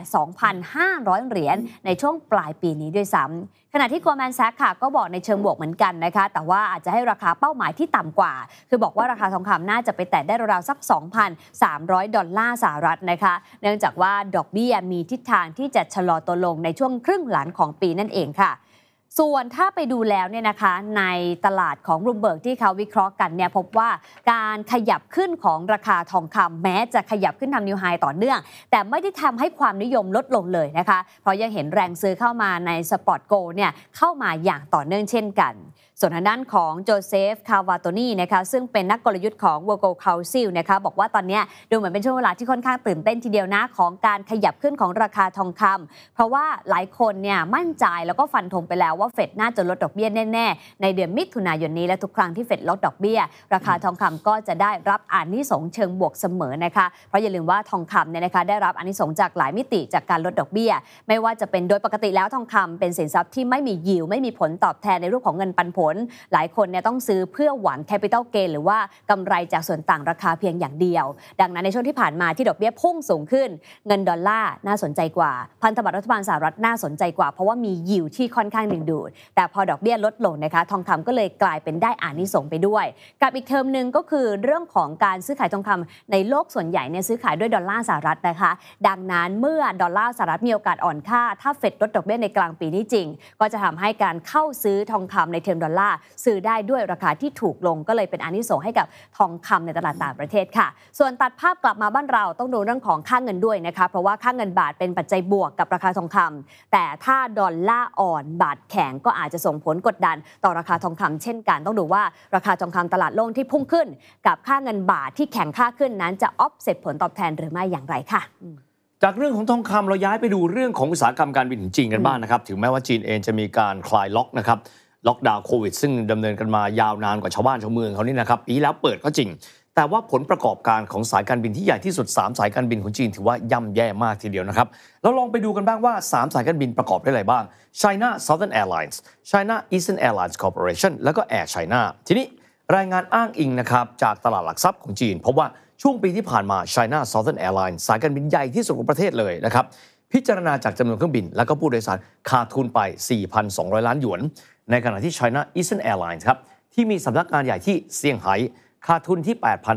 S2: 2,500 เหรียญในช่วงปลายปีนี้ด้วยซ้ำขณะที่ Goldman Sachs ค่ะก็บอกในเชิงบวกเหมือนกันนะคะแต่ว่าอาจจะให้ราคาเป้าหมายที่ต่ำกว่าคือบอกว่าราคาทองคำน่าจะไปแตะได้ราวๆสัก 2,300 ดอลลาร์สหรัฐนะคะเนื่องจากว่าดอกเบี้ยมีทิศทางที่จะชะลอตัวลงในช่วงครึ่งหลังของปีนั่นเองค่ะส่วนถ้าไปดูแล้วเนี่ยนะคะในตลาดของ Bloomberg ที่เขาวิเคราะห์กันเนี่ยพบว่าการขยับขึ้นของราคาทองคำแม้จะขยับขึ้นทำนิวไฮต่อเนื่องแต่ไม่ได้ทำให้ความนิยมลดลงเลยนะคะเพราะยังเห็นแรงซื้อเข้ามาในสปอตโกลด์เนี่ยเข้ามาอย่างต่อเนื่องเช่นกันส่วนทางด้านของโจเซฟคาวาโตนีนะคะซึ่งเป็นนักกลยุทธ์ของ World Gold Council นะคะบอกว่าตอนนี้ดูเหมือนเป็นช่วงเวลาที่ค่อนข้างตื่นเต้นทีเดียวนะของการขยับขึ้นของราคาทองคำเพราะว่าหลายคนเนี่ยมั่นใจแล้วก็ฟันธงไปแล้วว่าเฟดน่าจะลดดอกเบี้ยแน่ๆในเดือนมิถุนายนนี้และทุกครั้งที่เฟดลดดอกเบี้ยราคาทองคำก็จะได้รับอานิสงส์เชิงบวกเสมอนะคะเพราะอย่าลืมว่าทองคำเนี่ยนะคะได้รับอานิสงส์จากหลายมิติจากการลดดอกเบี้ยไม่ว่าจะเป็นโดยปกติแล้วทองคำเป็นสินทรัพย์ที่ไม่มียิวไม่มีผลตอบแทนในรูปของเงินปันผลหลายคนเนี่ยต้องซื้อเพื่อหวัง capital gain หรือว่ากำไรจากส่วนต่างราคาเพียงอย่างเดียวดังนั้นในช่วงที่ผ่านมาที่ดอกเบี้ยพุ่งสูงขึ้นเงินดอลลาร์น่าสนใจกว่าพันธบัตรรัฐบาลสหรัฐน่าสนใจกว่าเพราะว่ามียิวที่ค่อนข้างดึงดูดแต่พอดอกเบี้ยลดลงนะคะทองคำก็เลยกลายเป็นได้อานิสงส์ไปด้วยกับอีกเทอมนึงก็คือเรื่องของการซื้อขายทองคำในโลกส่วนใหญ่เนี่ยซื้อขายด้วยดอลลาร์สหรัฐนะคะดังนั้นเมื่อดอลลาร์สหรัฐมีโอกาสอ่อนค่าถ้าเฟดลดดอกเบี้ยในกลางปีนี้จริงก็จะทำให้การเข้าซื้อทองคำในเทอมดอลลาร์ซื้อได้ด้วยราคาที่ถูกลงก็เลยเป็นอานิสงส์ให้กับทองคำในตลาดต่างประเทศค่ะส่วนตัดภาพกลับมาบ้านเราต้องดูเรื่องของค่าเงินด้วยนะคะเพราะว่าค่าเงินบาทเป็นปัจจัยบวกกับราคาทองคำแต่ถ้าดอลลาร์อ่อนบาทแข็งก็อาจจะส่งผลกดดันต่อราคาทองคำเช่นกันต้องดูว่าราคาทองคำตลาดโลกที่พุ่งขึ้นกับค่าเงินบาทที่แข็งค่าขึ้นนั้นจะออฟเซ็ตผลตอบแทนหรือไม่อย่างไรค่ะ
S4: จากเรื่องของทองคำเราย้ายไปดูเรื่องของอุตสาหกรรมการบินของจีนกันบ้างนะครับถึงแม้ว่าจีนเองจะมีการคลายล็อกนะครับล็อกดาวน์โควิดซึ่งดำเนินกันมายาวนานกว่าชาวบ้านชาวเมืองเขานี่นะครับปีแล้วเปิดก็จริงแต่ว่าผลประกอบการของสายการบินที่ใหญ่ที่สุด3สายการบินของจีนถือว่าย่ำแย่มากทีเดียวนะครับเราลองไปดูกันบ้างว่า3สายการบินประกอบด้วยอะไรบ้าง China Southern Airlines China Eastern Airlines Corporation แล้วก็ Air China ทีนี้รายงานอ้างอิงนะครับจากตลาดหลักทรัพย์ของจีนพบว่าช่วงปีที่ผ่านมา China Southern Airlines สายการบินใหญ่ที่สุดของประเทศเลยนะครับพิจารณาจากจำนวนเครื่องบินแล้วก็ผู้โดยสารขาดทุนไป 4,200 ล้านหยวนในขณะที่ China Eastern Airlines ครับที่มีสำนักงานใหญ่ที่เซี่ยงไฮ้ขาดทุนที่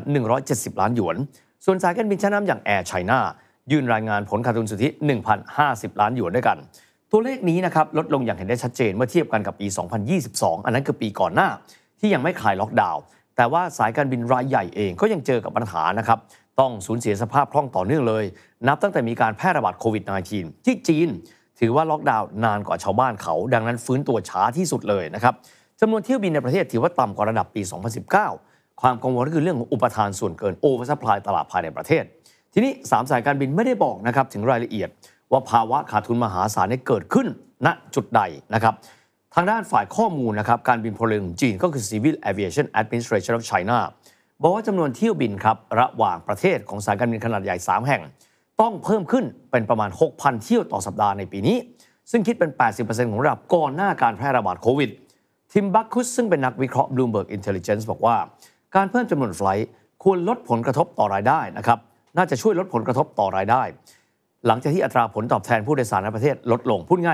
S4: 8,170 ล้านหยวนส่วนสายการบินชั้นนำอย่าง Air China ยื่นรายงานผลขาดทุนสุทธิ 1,050 ล้านหยวนด้วยกันตัวเลขนี้นะครับลดลงอย่างเห็นได้ชัดเจนเมื่อเทียบกันกับปี 2022 อันนั้นคือปีก่อนหน้าที่ยังไม่คลายล็อกดาวน์แต่ว่าสายการบินรายใหญ่เองก็ยังเจอกับปัญหานะครับต้องสูญเสียสภาพคล่องต่อเนื่องเลยนับตั้งแต่มีการแพร่ระบาดโควิด -19 ที่จีนถือว่าล็อกดาวน์นานกว่าชาวบ้านเขาดังนั้นฟื้นตัวช้าที่สุดเลยนะครับจำนวนเที่ยวบินในประเทศถือว่าต่ำกว่าระดับปี 2019 ความกังวลก็คือเรื่องของอุปทานส่วนเกินโอเวอร์ซัพพลายตลาดภายในประเทศทีนี้3สายการบินไม่ได้บอกนะครับถึงรายละเอียดว่าภาวะขาดทุนมหาศาลเกิดขึ้นณจุดใดนะครับทางด้านฝ่ายข้อมูลนะครับการบินพลเรือนของจีนก็คือ Civil Aviation Administration of China บอกว่าจำนวนเที่ยวบินครับระหว่างประเทศของสายการบินขนาดใหญ่3แห่งต้องเพิ่มขึ้นเป็นประมาณ 6,000 เที่ยวต่อสัปดาห์ในปีนี้ซึ่งคิดเป็น 80% ของระดับก่อนหน้าการแพร่ระบาดโควิดทิมบัคคุสซึ่งเป็นนักวิเคราะห์ Bloomberg Intelligence บอกว่าการเพิ่มจำนวนไฟลท์ควรลดผลกระทบต่อรายได้นะครับน่าจะช่วยลดผลกระทบต่อรายได้หลังจากที่อัตราผลตอบแทนผู้โดยสารในประเทศลดลงพูดง่าย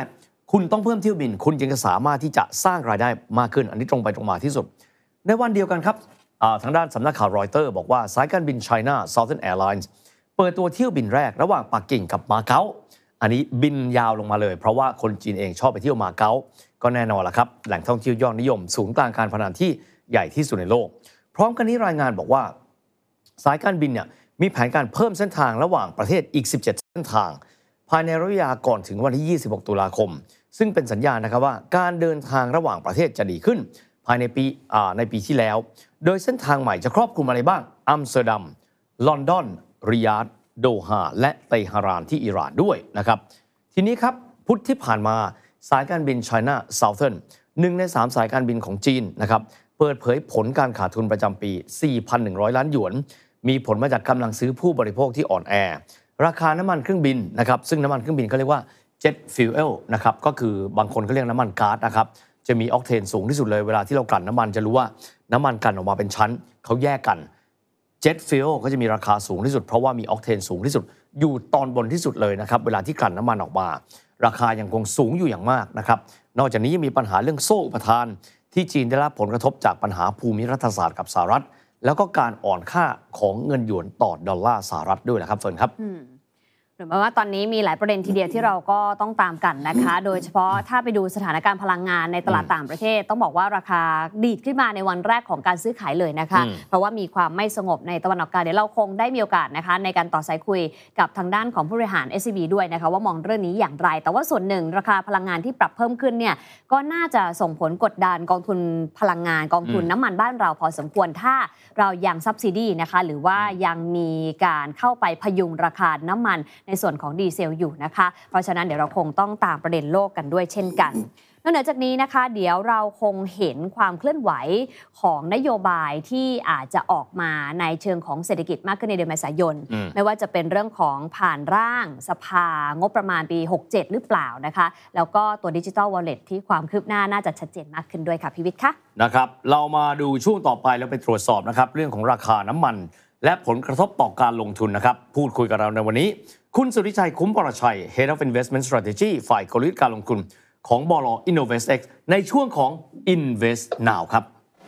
S4: คุณต้องเพิ่มเที่ยวบินคุณจึงจะสามารถที่จะสร้างรายได้มากขึ้นอันนี้ตรงไปตรงมาที่สุดในวันเดียวกันครับทางด้านสำนักข่าวรอยเตอร์บอกว่าสายการบิน China Southern Airlines เปิดตัวเที่ยวบินแรกระหว่างปักกิ่งกับมาเก๊าอันนี้บินยาวลงมาเลยเพราะว่าคนจีนเองชอบไปเที่ยวมาเก๊าก็แน่นอนล่ะครับแหล่งท่องเที่ยวยอดนิยมศูนย์กลางการพนันที่ใหญ่ที่สุดในโลกพร้อมกันนี้รายงานบอกว่าสายการบินเนี่ยมีแผนการเพิ่มเส้นทางระหว่างประเทศอีก17เส้นทางภายในระยะเวลาก่อนถึงวันที่26ตุลาคมซึ่งเป็นสัญญาณนะครับว่าการเดินทางระหว่างประเทศจะดีขึ้นภายในปีที่แล้วโดยเส้นทางใหม่จะครอบคลุมอะไรบ้างอัมสเตอร์ดัมลอนดอนริยาดโดฮาและเตหะรานที่อิหร่านด้วยนะครับทีนี้ครับพุธที่ผ่านมาสายการบิน China Southern 1 ใน 3 สายการบินของจีนนะครับเปิดเผยผลการขาดทุนประจำปี 4,100 ล้านหยวนมีผลมาจากกำลังซื้อผู้บริโภคที่อ่อนแอราคาน้ำมันเครื่องบินนะครับซึ่งน้ำมันเครื่องบินเขาเรียกว่า Jet Fuel นะครับก็คือบางคนก็เรียกน้ำมันก๊าซนะครับจะมีออกเทนสูงที่สุดเลยเวลาที่เรากลั่นน้ำมันจะรู้ว่าน้ำมันกลั่นออกมาเป็นชั้นเขาแยกกัน Jet Fuel ก็จะมีราคาสูงที่สุดเพราะว่ามีออกเทนสูงที่สุดอยู่ตอนบนที่สุดเลยนะครับเวลาที่กลั่นน้ำมันออกมาราคายังคงสูงอยู่อย่างมากนะครับนอกจากนี้ยังมีปัญหาเรื่องโซ่อุปทานที่จีนได้รับผลกระทบจากปัญหาภูมิรัฐศาสตร์กับสหรัฐแล้วก็การอ่อนค่าของเงินหยวนต่อดอลลาร์สหรัฐด้วยนะครับเฟิร์นครับ
S2: หรือว่าตอนนี้มีหลายประเด็นทีเดียวที่เราก็ต้องตามกันนะคะโดยเฉพาะถ้าไปดูสถานการณ์พลังงานในตลาดต่างประเทศต้องบอกว่าราคาดีดขึ้นมาในวันแรกของการซื้อขายเลยนะคะเพราะว่ามีความไม่สงบในตะวันออกกลางเดี๋ยวเราคงได้มีโอกาสนะคะในการต่อสายคุยกับทางด้านของผู้บริหาร SCB ด้วยนะคะว่ามองเรื่องนี้อย่างไรแต่ว่าส่วนหนึ่งราคาพลังงานที่ปรับเพิ่มขึ้นเนี่ยก็น่าจะส่งผลกดดันกองทุนพลังงานกองทุนน้ำมันบ้านเราพอสมควรถ้าเรายังซับซิดีนะคะหรือว่ายังมีการเข้าไปพยุงราคาน้ำมันในส่วนของดีเซลอยู่นะคะเพราะฉะนั้นเดี๋ยวเราคงต้องตามประเด็นโลกกันด้วยเช่นกันนอกจากนี้นะคะเดี๋ยวเราคงเห็นความเคลื่อนไหวของนโยบายที่อาจจะออกมาในเชิงของเศรษฐกิจมากขึ้นในเดือนเมษายนไม่ว่าจะเป็นเรื่องของผ่านร่างสภางบประมาณปี67หรือเปล่านะคะแล้วก็ตัว Digital Wallet ที่ความคืบหน้าน่าจะชัดเจนมากขึ้นด้วยค่ะพี่วิทย์ค่ะ
S4: นะครับเรามาดูช่วงต่อไปแล้วไปตรวจสอบนะครับเรื่องของราคาน้ำมันและผลกระทบต่อการลงทุนนะครับพูดคุยกับเราในวันนี้คุณสุริชัยคุ้มปรชัย Head of Investment Strategy ฝ่ายกลยุทธ์การลงทุนของบล. InnovestX ในช่วงของ Invest Now ครับ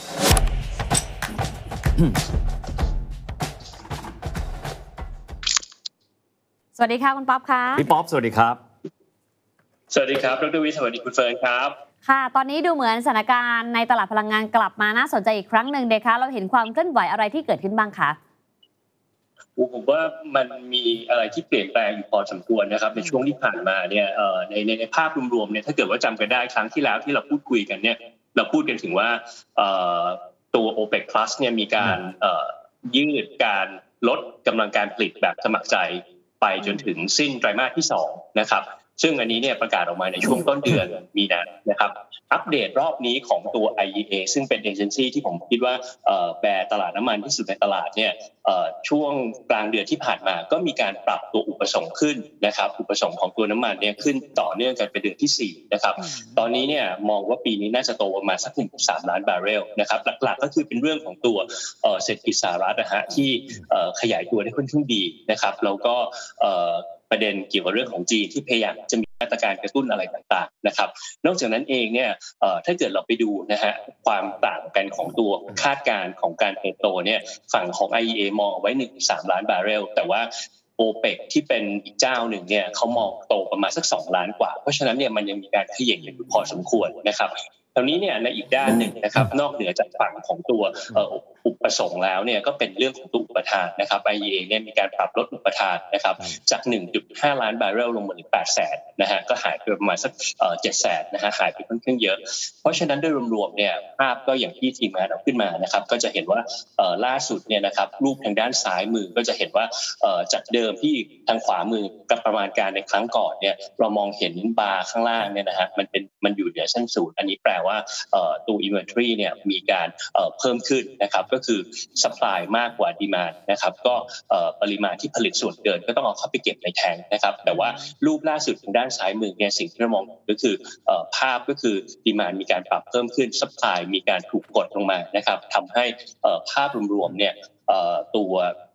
S2: สวัสดีค่ะคุณป๊อปค่ะ
S4: พี่ป๊อปสวัสดีครับ
S6: สวัสดีครับดร.วิสวัสดีคุณเฟิร์นครับ
S2: ค่ะตอนนี้ดูเหมือนสถานการณ์ในตลาดพลังงานกลับมาน่าสนใจอีกครั้งหนึ่งเดคะเราเห็นความเคลื่อนไหวอะไรที่เกิดขึ้นบ้างคะ
S6: ผมว่ามันมีอะไรที่เปลี่ยนแปลงอยู่พอสมควรนะครับในช่วงที่ผ่านมาเนี่ยในภาพรวมๆเนี่ยถ้าเกิดว่าจำกันได้ครั้งที่แล้วที่เราพูดคุยกันเนี่ยเราพูดกันถึงว่าตัว OPEC Plus เนี่ยมีการยืดการลดกำลังการผลิตแบบสมัครใจไปจนถึงสิ้นไตรมาสที่2นะครับซึ่งอันนี้เนี่ยประกาศออกมาในช่วงต้นเดือนมีนานะครับอัปเดตรอบนี้ของตัว IEA ซึ่งเป็นเอเจนซี่ที่ผมคิดว่าแบร์ตลาดน้ำมันที่สุดในตลาดเนี่ยช่วงกลางเดือนที่ผ่านมาก็มีการปรับตัวอุปสงค์ขึ้นนะครับอุปสงค์ของตัวน้ำมันเนี่ยขึ้นต่อเนื่องกันเป็นเดือนที่4นะครับตอนนี้เนี่ยมองว่าปีนี้น่าจะโตประมาณสัก 1.3 ล้านบาร์เรลนะครับหลักๆก็คือเป็นเรื่องของตัวเศรษฐกิจสหรัฐนะฮะที่ขยายตัวได้ค่อนข้างดีนะครับแล้วก็ประเด็นเกี่ยวกับเรื่องของจีนที่พยายามจะมีมาตรการกระตุ้นอะไรต่างๆนะครับนอกจากนั้นเองเนี่ยถ้าเกิดเราไปดูนะฮะความต่างกันของตัวคาดการณ์ของการเติบโตเนี่ยฝั่งของ IEA มองเอาไว้ 1.3 ล้านบาร์เรลแต่ว่า OPEC ที่เป็นอีกเจ้าหนึ่งเนี่ยเขามองโตประมาณสัก2ล้านกว่าเพราะฉะนั้นเนี่ยมันยังมีการเขย่งอยู่พอสมควรนะครับตอนนี้เนี่ยในอีกด้านหนึ่งนะครับนอกเหนือจากฝั่งของตัวอุปสงค์แล้วเนี่ยก็เป็นเรื่องของตัวอุปทานนะครับ IEA เนี่ยมีการปรับลดอุปทานนะครับจาก 1.5 ล้านบาร์เรลลงมาเหลือ 800,000 นะฮะก็หายไปประมาณสัก700,000 นะฮะหายไปค่อนข้างเยอะเพราะฉะนั้นโดยรวมๆเนี่ยภาพก็อย่างที่ทีมงานเอาขึ้นมานะครับก็จะเห็นว่าล่าสุดเนี่ยนะครับรูปทางด้านซ้ายมือก็จะเห็นว่าจากเดิมที่ทางขวามือกับประมาณการในครั้งก่อนเนี่ยเรามองเห็นบาร์ข้างล่างเนี่ยนะฮะมันอยู่เหนือชั้น0อันนี้แปลว่าตัว inventory เนี่ยมีการเพิ่มขึ้นนะครับก็คือ supply มากกว่า demand นะครับก็ปริมาณที่ผลิตส่วนเกินก็ต้องเอาเข้าไปเก็บในแทงนะครับแต่ว่ารูปล่าสุดทางด้านซ้ายมือเนี่ยสิ่งที่เรามองก็คือภาพก็คือ demand มีการปรับเพิ่มขึ้น supply มีการถูกกดลงมานะครับทำให้ภาพรวมๆเนี่ยตัว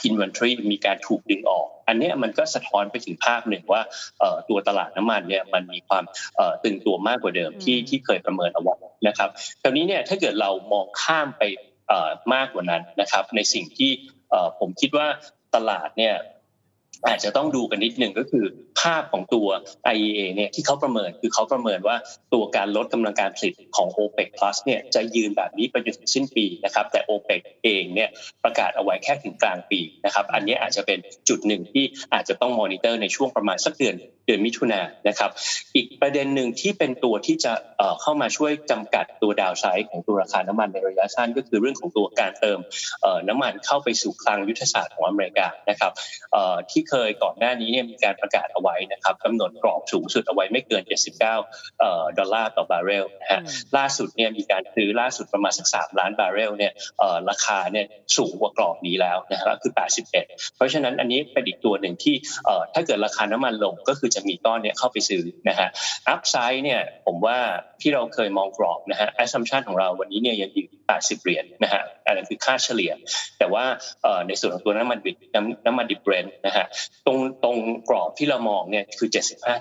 S6: inventory มีการถูกดึงออกอันนี้มันก็สะท้อนไปถึงภาพหนึ่งว่าตัวตลาดน้ำมันเนี่ยมันมีความตึงตัวมากกว่าเดิมที่เคยประเมินเอาไว้นะครับคราวนี้เนี่ยถ้าเกิดเรามองข้ามไปมากกว่านั้นนะครับในสิ่งที่ผมคิดว่าตลาดเนี่ยอาจจะต้องดูกันนิดนึงก็คือภาพของตัว IEA เนี่ยที่เขาประเมินคือเขาประเมินว่าตัวการลดกำลังการผลิตของ OPEC Plus เนี่ยจะยืนแบบนี้ไปจนถึงสิ้นปีนะครับแต่ OPEC เองเนี่ยประกาศเอาไว้แค่ถึงกลางปีนะครับอันนี้อาจจะเป็นจุดหนึ่งที่อาจจะต้องมอนิเตอร์ในช่วงประมาณสักเดือนมิถุนายนนะครับอีกประเด็นหนึ่งที่เป็นตัวที่จะเข้ามาช่วยจำกัดตัวดาวไซด์ของตัวราคาน้ำมันในระยะสั้นก็คือเรื่องของตัวการเติมน้ำมันเข้าไปสู่คลังยุทธศาสตร์ของอเมริกานะครับที่เคยก่อนหน้านี้เนี่ยมีการประกาศเอาไว้นะครับกำหนดกรอบสูงสุดเอาไว้ไม่เกิน$79ต่อบาร์เรลนะฮะล่าสุดเนี่ยมีการซื้อล่าสุดประมาณสัก3ล้านบาร์เรลเนี่ยราคาเนี่ยสูงกว่ากรอบนี้แล้วนะครับคือ81เพราะฉะนั้นอันนี้เป็นอีกตัวหนึ่งที่ถ้าเกิดราคาน้ำมันลงก็คือจะมีก้อนเนี่ยเข้าไปซื้อนะฮะอัพไซด์เนี่ยผมว่าที่เราเคยมองกรอบนะฮะ assumption ของเราวันนี้เนี่ยยังอยู่$80นะฮะอันนั้นคือค่าเฉลี่ยแต่ว่าในส่วนของตัวน้ำมันดิบเบรนท์นะฮะตรงกรอบที่เรามองเนี่ยคือ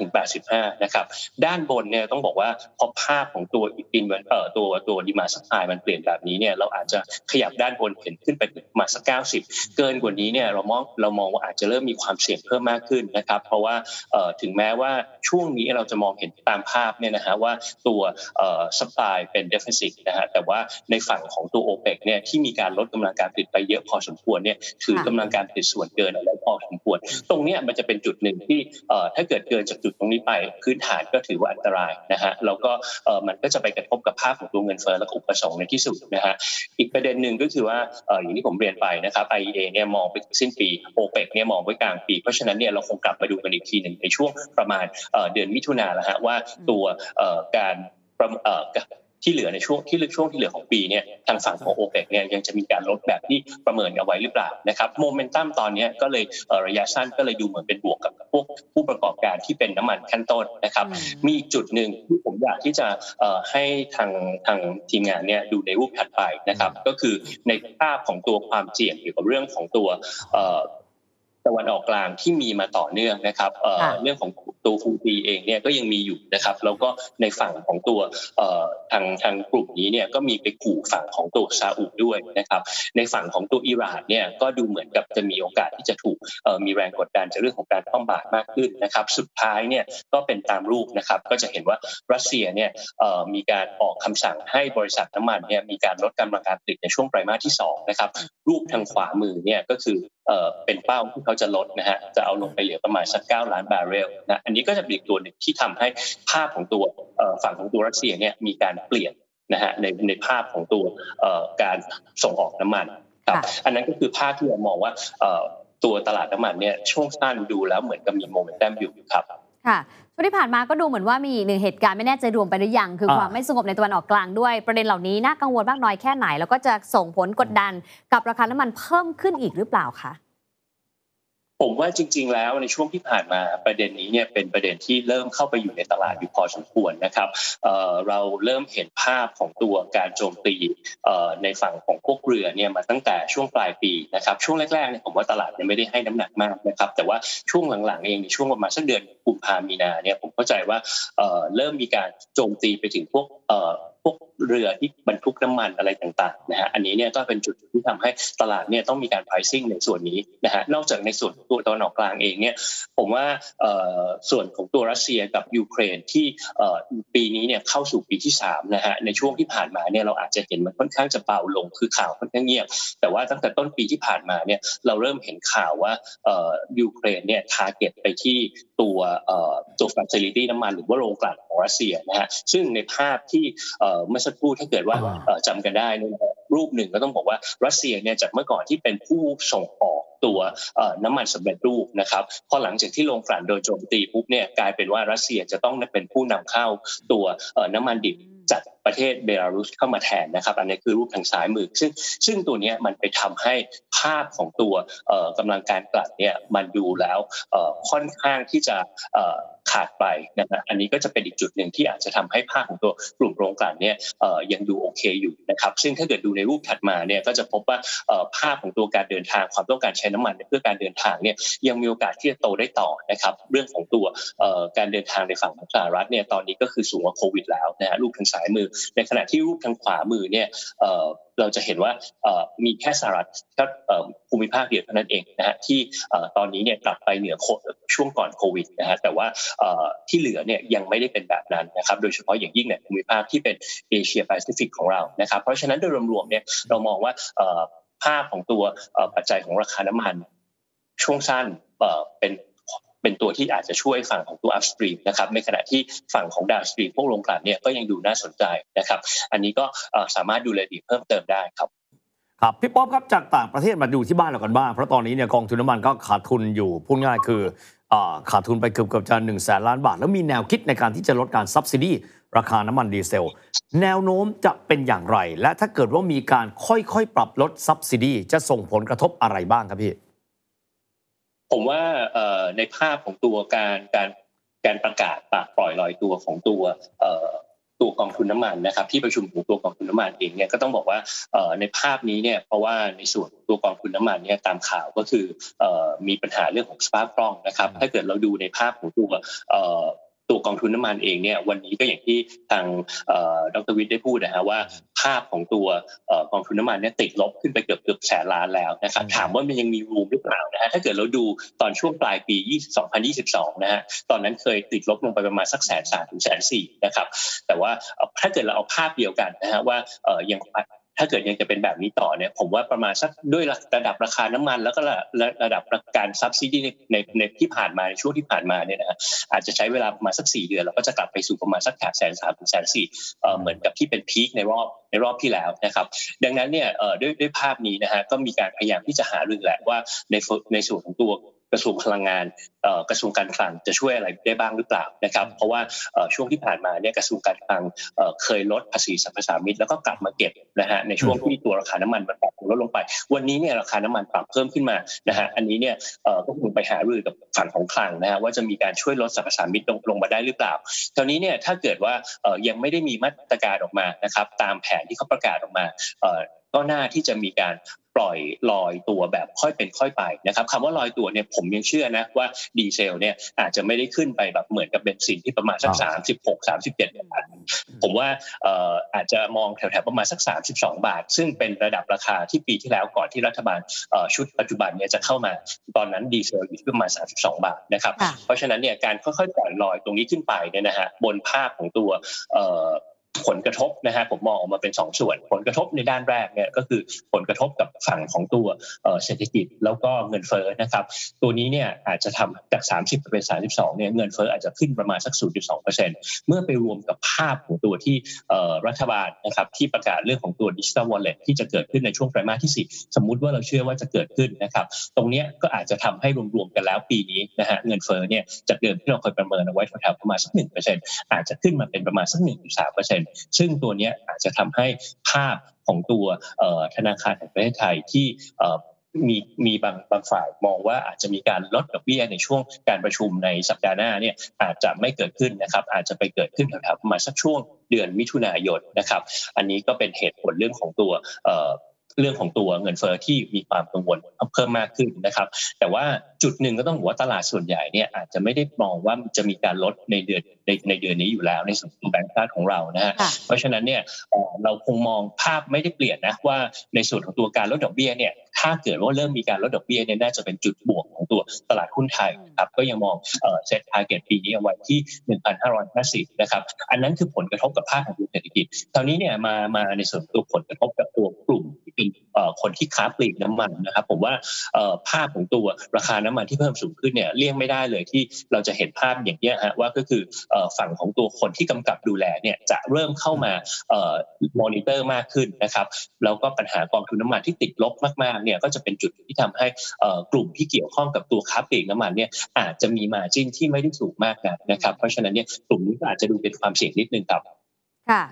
S6: 75-85นะครับด้านบนเนี่ยต้องบอกว่าพอภาพของตัวตัวดีมาน์ซัพพลายมันเปลี่ยนแบบนี้เนี่ยเราอาจจะขยับด้านบนเห็นขึ้นไปมาสัก90เกินกว่านี้เนี่ยเรามองว่าอาจจะเริ่มมีความเสี่ยงเพิ่มมากขึ้นนะครับเพราะว่าถึงแม้ว่าช่วงนี้เราจะมองเห็นตามภาพเนี่ยนะฮะว่าตัวsupply เป็น deficit นะฮะแต่ว่าในฝั่งของตัว OPEC เนี่ยที่มีการลดกำลังการผลิตไปเยอะพอสมควรเนี่ยถือกำลังการผลิตส่วนเกินอะไรพอสมควรตรงนี้มันจะเป็นจุดหนึ่งที่ถ้าเกิดเกินจากจุดตรงนี้ไปพื้นฐานก็ถือว่าอันตรายนะฮะแล้วก็มันก็จะไปกระทบกับภาพของตัวเงินเฟ้อและอุปสงค์ในที่สุดนะฮะอีกประเด็นหนึ่งก็คือว่าอย่างที่ผมเรียนไปนะครับ IEA เนี่ยมองไปถึงสิ้นปี OPEC เนี่ยมองไว้กลางปีเพราะฉะนั้นเนี่ยเราคงกลับมาดูกันอีกทีหนึ่งในช่วงประมาณเดือนมิถุนายนแล้วฮะว่าตัวการที่เหลือในช่วงที่เหลือของปีเนี่ยทางฝั่งของ OPEC เนี่ยยังจะมีการลดแบบที่ประเมินเอาไว้หรือเปล่านะครับโมเมนตัมตอนนี้ก็เลยระยะสั้นก็เลยดูเหมือนเป็นบวกกับพวกผู้ประกอบการที่เป็นน้ำมันขั้นต้นนะครับมีอีกจุดหนึ่งที่ผมอยากที่จะให้ทางทีมงานเนี่ยดูในรูปถัดไปนะครับก็คือในภาพของตัวความเสี่ยงเกี่ยวกับเรื่องของตัวตะวันออกกลางที่มีมาต่อเนื่องนะครับเรื่องของตัวฟูตีเองเนี่ยก็ยังมีอยู่นะครับแล้วก็ในฝั่งของตัวทางกลุ่มนี้เนี่ยก็มีไปขู่ฝั่งของตัวซาอุด้วยนะครับในฝั่งของตัวอิหร่านเนี่ยก็ดูเหมือนกับจะมีโอกาสที่จะถูกมีแรงกดดันจากเรื่องของการคว่ำบาตรมากขึ้นนะครับสุดท้ายเนี่ยก็เป็นตามรูปนะครับก็จะเห็นว่ารัสเซียเนี่ยมีการออกคำสั่งให้บริษัทน้ำมันเนี่ยมีการลดกำลังการผลิตในช่วงไตรมาสที่2นะครับรูปทางขวามือเนี่ยก็คือเป็นเป้าที่เขาจะลดนะฮะจะเอาลงไปเหลือประมาณสัก9ล้านบาร์เรลนะอันนี้ก็จะเป็นอีกตัวหนึ่งที่ทำให้ภาพของตัวฝั่งของตัวรัสเซียเนี่ยมีการเปลี่ยนนะฮะในภาพของตัวการส่งออกน้ำมันครับอันนั้นก็คือภาพที่เรามองว่าตัวตลาดน้ำมันเนี่ยช่วงสั้นดูแล้วเหมือนกับมีโมเมนตัมอยู่ครับ
S2: ค่ะช่วงที่ผ่านมาก็ดูเหมือนว่ามีอีกหนึ่งเหตุการณ์ไม่แน่ใจรวมไปหรือยังคือความไม่สงบในตะวันออกกลางด้วยประเด็นเหล่านี้น่ากังวลมากน้อยแค่ไหนแล้วก็จะส่งผลกดดันกับราคาน้ำมันเพิ่มขึ้นอีกหรือเปล่าคะ
S6: ผมว่าจริงๆแล้วในช่วงที่ผ่านมาประเด็นนี้เนี่ยเป็นประเด็นที่เริ่มเข้าไปอยู่ในตลาดอยู่พอสมควรนะครับเราเริ่มเห็นภาพของตัวการโจมตีในฝั่งของพวกเรือเนี่ยมาตั้งแต่ช่วงปลายปีนะครับช่วงแรกๆเนี่ยผมว่าตลาดยังไม่ได้ให้น้ำหนักมากนะครับแต่ว่าช่วงหลังๆเองในช่วงประมาณสักเดือนกุมภาพันธ์มีนาเนี่ยผมเข้าใจว่าเริ่มมีการโจมตีไปถึงพวกเรือที่บรรทุกน้ำมันอะไรต่างๆนะฮะอันนี้เนี่ยก็เป็นจุดที่ทำให้ตลาดเนี่ยต้องมีการ pricing ในส่วนนี้นะฮะนอกจากในส่วนตัวตะวันออกกลางเองเนี่ยผมว่าส่วนของตัวรัสเซียกับยูเครนที่ปีนี้เนี่ยเข้าสู่ปีที่3นะฮะในช่วงที่ผ่านมาเนี่ยเราอาจจะเห็นมันค่อนข้างจะเบาลงคือข่าวค่อนข้างเงียบแต่ว่าตั้งแต่ต้นปีที่ผ่านมาเนี่ยเราเริ่มเห็นข่าวว่ายูเครนเนี่ย target ไปที่ตัวfacility น้ำมันหรือว่าโรงกลั่นของรัสเซียนะฮะซึ่งในภาพที่เมื่อสักครู่ถ้าเกิดว่าจำกันได้เนี่ยรูปหนึ่งก็ต้องบอกว่ารัสเซียเนี่ยจากเมื่อก่อนที่เป็นผู้ส่งออกตัวน้ำมันสำเร็จรูปนะครับพอหลังจากที่โรงกลั่นโดนโจมตีปุ๊บเนี่ยกลายเป็นว่ารัสเซียจะต้องเป็นผู้นำเข้าตัวน้ำมันดิบจากประประเทศเบลารุสเข้ามาแทนนะครับอันนี้คือรูปทางซ้ายมือซึ่งตัวนี้มันไปทำให้ภาพของตัวกำลังการกลั่นเนี่ยมันดูแล้วค่อนข้างที่จะขาดไปนะอันนี้ก็จะเป็นอีกจุดหนึ่งที่อาจจะทำให้ภาพของตัวกลุ่มโรงกลั่นเนี่ยยังดูโอเคอยู่นะครับซึ่งถ้าเกิดดูในรูปถัดมาเนี่ยก็จะพบว่าภาพของตัวการเดินทางความต้องการใช้น้ำมันเพื่อการเดินทางเนี่ยยังมีโอกาสที่จะโตได้ต่อนะครับเรื่องของตัวการเดินทางในฝั่งของสหรัฐเนี่ยตอนนี้ก็คือสูงกว่าโควิดแล้วนะฮะรูปทางซ้ายมือในขณะที่รูปทางขวามือเนี่ยเราจะเห็นว่ามีแค่สหรัฐก็ภูมิภาคเดียวเท่านั้นเองนะฮะที่ตอนนี้เนี่ยกลับไปเหนือช่วงก่อนโควิดนะฮะแต่ว่าที่เหลือเนี่ยยังไม่ได้เป็นแบบนั้นนะครับโดยเฉพาะอย่างยิ่งในภูมิภาคที่เป็นเอเชียแปซิฟิกของเรานะครับเพราะฉะนั้นโดยรวมๆเนี่ยเรามองว่าภาพของตัวปัจจัยของราคาน้ำมันช่วงสั้นเป็นตัวที่อาจจะช่วยฝั่งของตัว upstream นะครับในขณะที่ฝั่งของ downstream พวกโรงกลั่นเนี่ยก็ยังดูน่าสนใจนะครับอันนี้ก็สามารถดูรายละเอียดเพิ่มเติมได้ครับ
S4: ครับพี่ป๊อปครับจากต่างประเทศมาดูที่บ้านเรากันบ้างเพราะตอนนี้เนี่ยกองทุนน้ำมันก็ขาดทุนอยู่พูดง่ายคือขาดทุนไปเกือบจะ100,000 ล้านบาทแล้วมีแนวคิดในการที่จะลดการซับซิดีราคาน้ำมันดีเซลแนวโน้มจะเป็นอย่างไรและถ้าเกิดว่ามีการค่อยๆปรับลดซับซิดีจะส่งผลกระทบอะไรบ้างครับพี่
S6: ผมว่าในภาพของตัวการประกาศปล่อยลอยตัวของตัวกองทุนน้ำมันนะครับที่ประชุมของตัวกองทุนน้ำมันเองเนี่ยก็ต้องบอกว่าในภาพนี้เนี่ยเพราะว่าในส่วนตัวกองทุนน้ำมันเนี่ยตามข่าวก็คือมีปัญหาเรื่องของสภาพคล่องนะครับถ้าเกิดเราดูในภาพของตัวกองทุนน้ำมันเองเนี่ยวันนี้ก็อย่างที่ทางดร.วิทย์ได้พูดนะฮะว่าภาพของตัวกองทุนน้ำมันเนี่ยติดลบขึ้นไปเกือบแสนล้านแล้วนะครับถามว่ามันยังมีรูมหรือเปล่านะฮะถ้าเกิดเราดูตอนช่วงปลายปี2022นะฮะตอนนั้นเคยติดลบลงไปประมาณสัก130,000 ถึง 140,000 นะครับแต่ว่าถ้าเกิดเราเอาภาพเดียวกันนะฮะว่ายังถ้าเกิดยังจะเป็นแบบนี้ต่อเนี่ยผมว่าประมาณสักด้วยระดับราคาน้ำมันแล้วก็ระดับการซับซิดีในที่ผ่านมาในช่วงที่ผ่านมาเนี่ยนะอาจจะใช้เวลาประมาณสัก4 เดือนแล้วก็จะกลับไปสู่ประมาณสัก130,000 ถึง 140,000เหมือนกับที่เป็นพีคในรอบที่แล้วนะครับดังนั้นเนี่ยด้วยภาพนี้นะฮะก็มีการพยายามที่จะหารือแหละว่าในส่วนของตัวกระทรวงพลังงานกระทรวงการคลังจะช่วยอะไรได้บ้างหรือเปล่านะครับเพราะว่าช่วงที่ผ่านมาเนี่ยกระทรวงการคลังเคยลดภาษีสรรพสามิตแล้วก็กลับมาเก็บนะฮะในช่วงที่ตัวราคาน้ำมันมันปรับลดลงไปวันนี้เนี่ยราคาน้ำมันปรับเพิ่มขึ้นมานะฮะอันนี้เนี่ยก็คงไปหารือกับฝั่งของคลังนะฮะว่าจะมีการช่วยลดสรรพสามิตลงมาได้หรือเปล่าคราวนี้เนี่ยถ้าเกิดว่ายังไม่ได้มีมาตรการออกมานะครับตามแผนที่เขาประกาศออกมาก็น่าที่จะมีการปล่อยลอยตัวแบบค่อยเป็นค่อยไปนะครับคำว่าลอยตัวเนี่ยผมยังเชื่อนะว่าดีเซลเนี่ยอาจจะไม่ได้ขึ้นไปแบบเหมือนกับเบนซินที่ประมาณสัก36-37 บาทผมว่าอาจจะมองแถวๆประมาณสัก32 บาทซึ่งเป็นระดับราคาที่ปีที่แล้วก่อนที่รัฐบาลชุดปัจจุบันเนี่ยจะเข้ามาตอนนั้นดีเซลอยู่ที่ประมาณ32 บาทนะครับเพราะฉะนั้นเนี่ยการค่อยๆปล่อยลอยตรงนี้ขึ้นไปเนี่ยนะฮะบนภาพของตัวผลกระทบนะฮะผมมองออกมาเป็น2 ส่วนผลกระทบในด้านแรกเนี่ยก็คือผลกระทบกับฝั่งของตัวเศรษฐกิจแล้วก็เงินเฟ้อนะครับตัวนี้เนี่ยอาจจะทำจาก30เป็น32เนี่ยเงินเฟ้ออาจจะขึ้นประมาณสัก 0.2% เมื่อไปรวมกับภาพของตัวที่รัฐบาลนะครับที่ประกาศเรื่องของตัว Digital Wallet ที่จะเกิดขึ้นในช่วงไตรมาสที่4สมมุติว่าเราเชื่อว่าจะเกิดขึ้นนะครับตรงนี้ก็อาจจะทำให้รวมๆกันแล้วปีนี้นะฮะเงินเฟ้อเนี่ยจากเดิมที่เราเคยประเมินเอาไว้แถวๆประมาณสัก 1% อาจจะขึ้นมาเป็นประมาณสัก 1.3%ซึ่งตัวนี้อาจจะทำให้ภาพของตัวธนาคารแห่งประเทศไทยที่มีบางฝ่ายมองว่าอาจจะมีการลดดอกเบี้ยในช่วงการประชุมในสัปดาห์หน้าเนี่ยอาจจะไม่เกิดขึ้นนะครับอาจจะไปเกิดขึ้นแถวๆประมาณสักช่วงเดือนมิถุนายนนะครับอันนี้ก็เป็นเหตุผลเรื่องของตัวเงินเฟ้อที่มีความกังวลเพิ่มมากขึ้นนะครับแต่ว่าจุดหนึ่งก็ต้องบอกว่าตลาดส่วนใหญ่เนี่ยอาจจะไม่ได้มองว่าจะมีการลดในเดือนนี้อยู่แล้วในส่วนของแบงก์ชาติของเรานะฮะเพราะฉะนั้นเนี่ยเราคงมองภาพไม่ได้เปลี่ยนนะว่าในส่วนของตัวการลดดอกเบี้ยเนี่ยถ้าเกิดว่าเริ่มมีการลดดอกเบี้ยเนี่ยน่าจะเป็นจุดบวกของตัวตลาดหุ้นไทยครับก็ยังมองเซ็ตทาร์เก็ตปีนี้เอาไว้ที่ 1,550 นะครับอันนั้นคือผลกระทบกับภาคของเศรษฐกิจคราวนี้เนี่ยมาในส่วนตัวผลกระทบกับตัวกลุ่มที่เป็นคนที่ค้าปลีกน้ำมันนะครับผมว่าภาพของตัวราคาน้ำมันที่เพิ่มสูงขึ้นเนี่ยเลี่ยงไม่ได้เลยที่เราจะเห็นภาพอย่างนี้ฮะว่าก็คือฝั่งของตัวคนที่กำกับดูแลเนี่ยจะเริ่มเข้ามามอนิเตอร์มากขึ้นนะครับแล้วก็ปัญหากองทุนน้ำมันที่ติดลบมากๆเนี่ยก็จะเป็นจุดที่ทำให้กลุ่มที่เกี่ยวข้องกับตัวค้าปลีกน้ำมันเนี่ยอาจจะมีมาร์จิ้นที่ไม่ได้สูงมากนะครับเพราะฉะนั้นเนี่ยกลุ่มนี้ก็อาจจะดูเป็นความเสี่ยงนิดนึงครับ
S2: ค่ะที่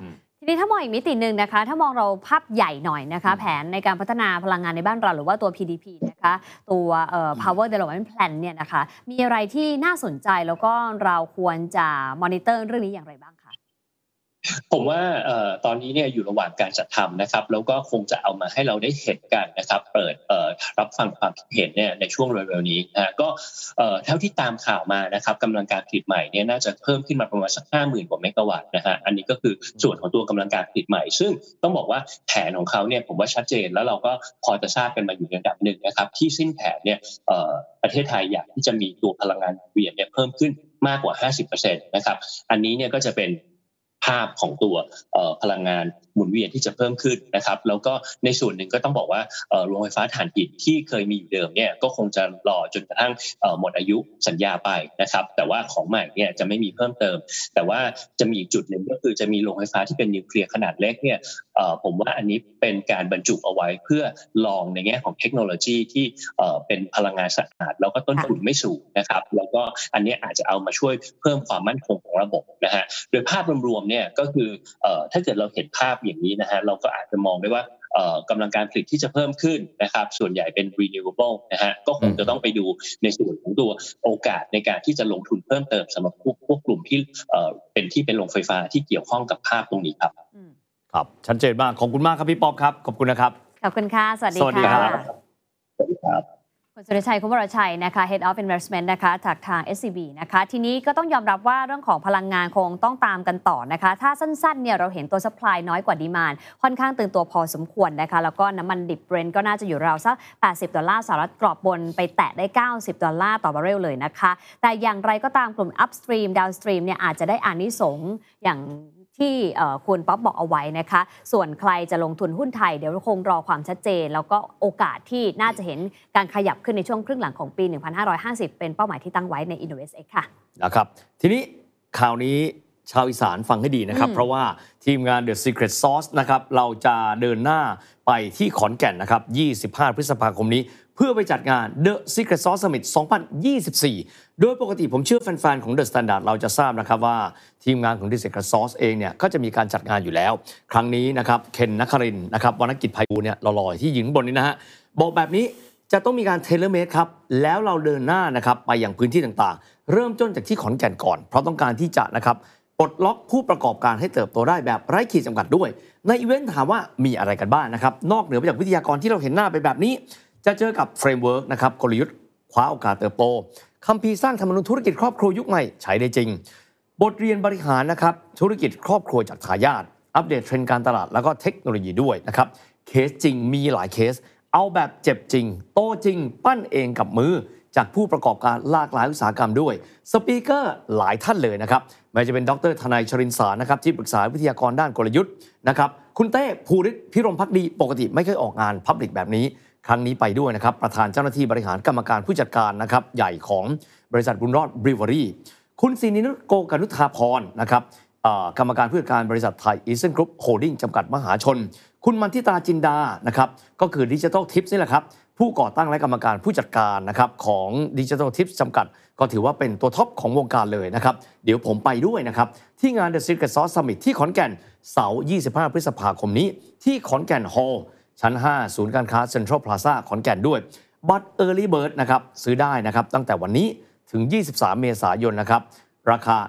S2: ทีนี้ถ้ามองอีกมิติหนึ่งนะคะถ้ามองเราภาพใหญ่หน่อยนะคะแผนในการพัฒนาพลังงานในบ้านเราหรือว่าตัว PDP นะคะตัวPower Development Plan เนี่ยนะคะมีอะไรที่น่าสนใจแล้วก็เราควรจะมอนิเตอร์เรื่องนี้อย่างไรบ้างคะ
S6: ผมว่าตอนนี้เนี่ยอยู่ระหว่างการจัดทำนะครับแล้วก็คงจะเอามาให้เราได้เห็นกันนะครับเปิดรับฟังความคิดเห็นเนี่ยในช่วงเร็วๆนี้นะก็เท่าที่ตามข่าวมานะครับกำลังการผลิตใหม่เนี่ยน่าจะเพิ่มขึ้นมาประมาณสัก 50,000 กว่าเมกะวัตต์นะฮะอันนี้ก็คือส่วนของตัวกำลังการผลิตใหม่ซึ่งต้องบอกว่าแผนของเขาเนี่ยผมว่าชัดเจนแล้วเราก็พอจะทราบกันมาอยู่ในระดับหนึ่งนะครับที่สิ้นแผนเนี่ยประเทศไทยอยากที่จะมีตัวพลังงานหมุนเวียนเนี่ยเพิ่มขึ้นมากกว่า 50% นะครับอันนี้เนี่ยก็จะเป็นภาพของตัวพลังงานหมุนเวียนที่จะเพิ่มขึ้นนะครับแล้วก็ในส่วนหนึ่งก็ต้องบอกว่าโรงไฟฟ้าถ่านหินที่เคยมีอยู่เดิมเนี่ยก็คงจะรอจนกระทั่งหมดอายุสัญญาไปนะครับแต่ว่าของใหม่เนี่ยจะไม่มีเพิ่มเติมแต่ว่าจะมีอีกจุดหนึ่งก็คือจะมีโรงไฟฟ้าที่เป็นนิวเคลียร์ขนาดเล็กเนี่ยผมว่าอันนี้เป็นการบรรจุเอาไว้เพื่อลองในแง่ของเทคโนโลยีที่เป็นพลังงานสะอาดแล้วก็ต้นทุนไม่สูงนะครับแล้วก็อันนี้อาจจะเอามาช่วยเพิ่มความมั่นคงของระบบนะฮะโดยภาพรวมๆเนี่ยก็คือถ้าเกิดเราเห็นภาพอย่างนี้นะฮะเราก็อาจจะมองได้ว่ากำลังการผลิตที่จะเพิ่มขึ้นนะครับส่วนใหญ่เป็น renewable นะฮะก็คงจะต้องไปดูในส่วนของตัวโอกาสในการที่จะลงทุนเพิ่มเติมสำหรับพวกกลุ่มที่เป็นโรงไฟฟ้าที่เกี่ยวข้องกับภาพตรงนี้ครับ
S4: ครับชัดเจนมากขอบคุณมากครับพี่ป๊อบครับขอบคุณนะครับ
S2: ขอบคุณค่ะสวัสดีค่ะ
S6: สวัสดีครับ
S2: คุณสุรชัย คุณวรชัยนะคะ Head of Investment นะคะจากทาง SCB นะคะทีนี้ก็ต้องยอมรับว่าเรื่องของพลังงานคงต้องตามกันต่อนะคะถ้าสั้นๆเนี่ยเราเห็นตัว supply น้อยกว่า demand ค่อนข้างตึงตัวพอสมควรนะคะแล้วก็น้ำมันดิบ Brent ก็น่าจะอยู่ราวสัก$80กรอบบนไปแตะได้$90ต่อบาร์เรลเลยนะคะแต่อย่างไรก็ตามกลุ่ม upstream downstream เนี่ยอาจจะได้อานิสงส์อย่างที่คุณป๊อบบอกเอาไว้นะคะส่วนใครจะลงทุนหุ้นไทยเดี๋ยวคงรอความชัดเจนแล้วก็โอกาสที่น่าจะเห็นการขยับขึ้นในช่วงครึ่งหลังของปี 1550 เป็นเป้าหมายที่ตั้งไว้ใน InnovestX ค่ะนะครับ
S4: ทีนี้ข่าวนี้ชาวอีสานฟังให้ดีนะครับเพราะว่าทีมงาน The Secret Sauce นะครับเราจะเดินหน้าไปที่ขอนแก่นนะครับ25 พฤษภาคมนี้เพื่อไปจัดงาน The Secret Sauce Summit 2024 โดยปกติผมเชื่อแฟนๆของ The Standard เราจะทราบนะครับว่าทีมงานของ The Secret Sauce เองเนี่ยก็จะมีการจัดงานอยู่แล้วครั้งนี้นะครับเคนนครินทร์นะครับวรรณกิจไพบูลย์เนี่ยหล่อๆที่ยืนบนนี้นะฮะบอกแบบนี้จะต้องมีการเทเลเมดครับแล้วเราเดินหน้านะครับไปยังพื้นที่ต่างๆเริ่มต้นจากที่ขอนแก่นก่อนเพราะต้องการที่จะนะครับปลดล็อกผู้ประกอบการให้เติบโตได้แบบไร้ขีดจำกัดด้วยในอีเวนต์ถามว่ามีอะไรกันบ้างนะครับนอกเหนือไปจากวิทยากรที่เราเห็นหน้าไปแบบนี้จะเจอกับเฟรมเวิร์กนะครับกลยุทธ์คว้าโอกาสเติบโตคัมภีร์สร้างธรรมนูญธุรกิจครอบครัวยุคใหม่ใช้ได้จริงบทเรียนบริหารนะครับธุรกิจครอบครัวจากทายาทอัปเดตเทรนด์การตลาดแล้วก็เทคโนโลยีด้วยนะครับเคสจริงมีหลายเคสเอาแบบเจ็บจริงโตจริงปั้นเองกับมือจากผู้ประกอบการหลากหลายอุตสาหกรรมด้วยสปีกเกอร์หลายท่านเลยนะครับไม่ว่าจะเป็นดร.ทนายชรินทร์สารนะครับที่ปรึกษาวิทยากรด้านกลยุทธ์นะครับคุณเต้ภูริศพิรมภักดีปกติไม่เคยออกงานพับลิกแบบนี้ครั้งนี้ไปด้วยนะครับประธานเจ้าหน้าที่บริหารกรรมการผู้จัดการนะครับใหญ่ของบริษัทบุญรอดบริวอรี่คุณศินินุชโกกนุธาพรนะครับกรรมการผู้จัดการบริษัทไทยอีสเทิร์นกรุ๊ปโฮลดิ้งจำกัดมหาชนคุณมันทิตาจินดานะครับก็คือ Digital Tips นี่แหละครับผู้ก่อตั้งและกรรมการผู้จัดการนะครับของ Digital Tips จำกัดก็ถือว่าเป็นตัวท็อปของวงการเลยนะครับเดี๋ยวผมไปด้วยนะครับที่งาน The Secret Sauce Summit ที่ขอนแก่นเสาร์25 พฤษภาคมนี้ที่ขอนแก่นฮอลล์ชั้น 5 ศูนย์การค้าเซ็นทรัลพลาซ่าขอนแก่นด้วยบัตร Early Bird นะครับซื้อได้นะครับตั้งแต่วันนี้ถึง23 เมษายนนะครับราคา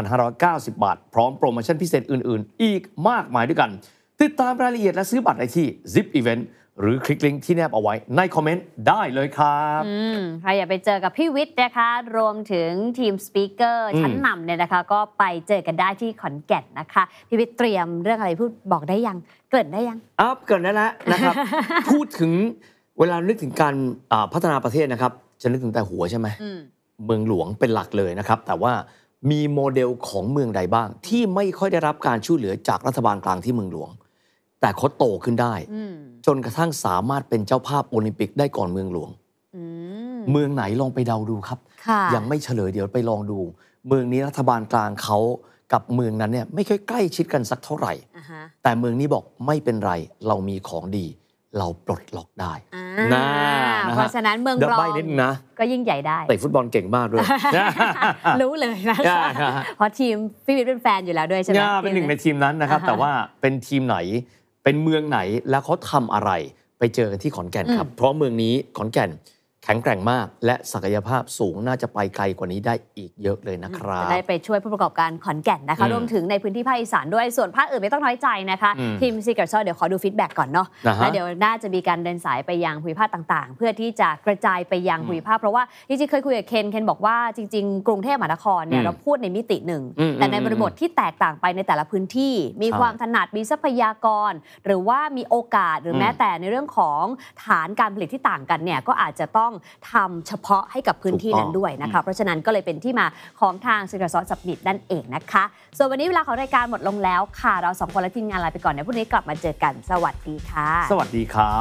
S4: 1,590 บาทพร้อมโปรโมชั่นพิเศษอื่นๆอีกมากมายด้วยกันติดตามรายละเอียดและซื้อบัตรได้ที่ Zip Event หรือคลิกลิงก์ที่แนบเอาไว้ในคอมเมนต์ได้เลยครับ
S2: ใครอยากไปเจอกับพี่วิทย์นะคะรวมถึงทีมสปีกเกอร์ชั้นนำเนี่ยนะคะก็ไปเจอกันได้ที่ขอนแก่นนะคะพี่วิทย์เตรียมเรื่องอะไรพูดบอกได้ยังเกิดได้ยัง
S4: เกิดได้แล้วนะครับ พูดถึงเวลานึกถึงการพัฒนาประเทศนะครับจะนึกถึงแต่หัวใช่ไหมเมืองหลวงเป็นหลักเลยนะครับแต่ว่ามีโมเดลของเมืองใดบ้างที่ไม่ค่อยได้รับการช่วยเหลือจากรัฐบาลกลางที่เมืองหลวงแต่เขาโตขึ้นได้จนกระทั่งสามารถเป็นเจ้าภาพโอลิมปิกได้ก่อนเมืองหลวงเมืองไหนลองไปเดาดูครับยังไม่เฉลยเดี๋ยวไปลองดูเมืองนี้รัฐบาลกลางเขากับเมืองนั้นเนี่ยไม่ค่อยใกล้ชิดกันสักเท่าไหร่แต่เมืองนี้บอกไม่เป็นไรเรามีของดีเราปลดล็อกได้
S2: เพราะฉะนั้นเมืองรองก็ยิ่งใหญ่ได้
S4: แต่ฟุตบอลเก่งมากด้วย
S2: รู้เลยนะคะเพราะทีมพี่วิทย์เป็นแฟนอยู่แล้วด้วยใช่ไหม
S4: เป็นหนึ่งในทีมนั้นนะครับแต่ว่าเป็นทีมไหนเป็นเมืองไหนแล้วเขาทำอะไรไปเจอกันที่ขอนแก่นครับเพราะเมืองนี้ขอนแก่นแข็งแกร่งมากและศักยภาพสูงน่าจะไปไกลกว่านี้ได้อีกเยอะเลยนะครับ
S2: จะได้ไปช่วยผู้ประกอบการขอนแก่นนะคะรวมถึงในพื้นที่ภาคอีสานด้วยส่วนภาคอื่นไม่ต้องน้อยใจนะคะทีม Secret Sauce เดี๋ยวขอดูฟีดแบ็กก่อนเนาะแล้วเดี๋ยวน่าจะมีการเดินสายไปยังภูมิภาคต่างๆเพื่อที่จะกระจายไปยังภูมิภาคเพราะว่าจริงๆเคยคุยกับเคนบอกว่าจริงๆกรุงเทพมหานครเนี่ยเราพูดในมิติหนึ่งแต่ในบริบทที่แตกต่างไปในแต่ละพื้นที่มีความถนัดมีทรัพยากรหรือว่ามีโอกาสหรือแม้แต่ในเรื่องของฐานการผลิตที่ต่างกันเนี่ยก็อาจจะต้องทำเฉพาะให้กับพื้นที่นั้นด้วยนะคะเพราะฉะนั้นก็เลยเป็นที่มาของทาง Secret Sauce Summit นั่นเองนะคะส่วนวันนี้เวลาของรายการหมดลงแล้วค่ะเรา2คนและทีมงานลาไปก่อนในพรุ่งนี้กลับมาเจอกันสวัสดีค่ะ
S4: สวัสดีครับ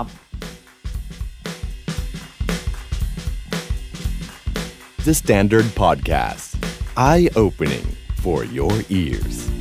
S1: The Standard Podcast Eye Opening for your ears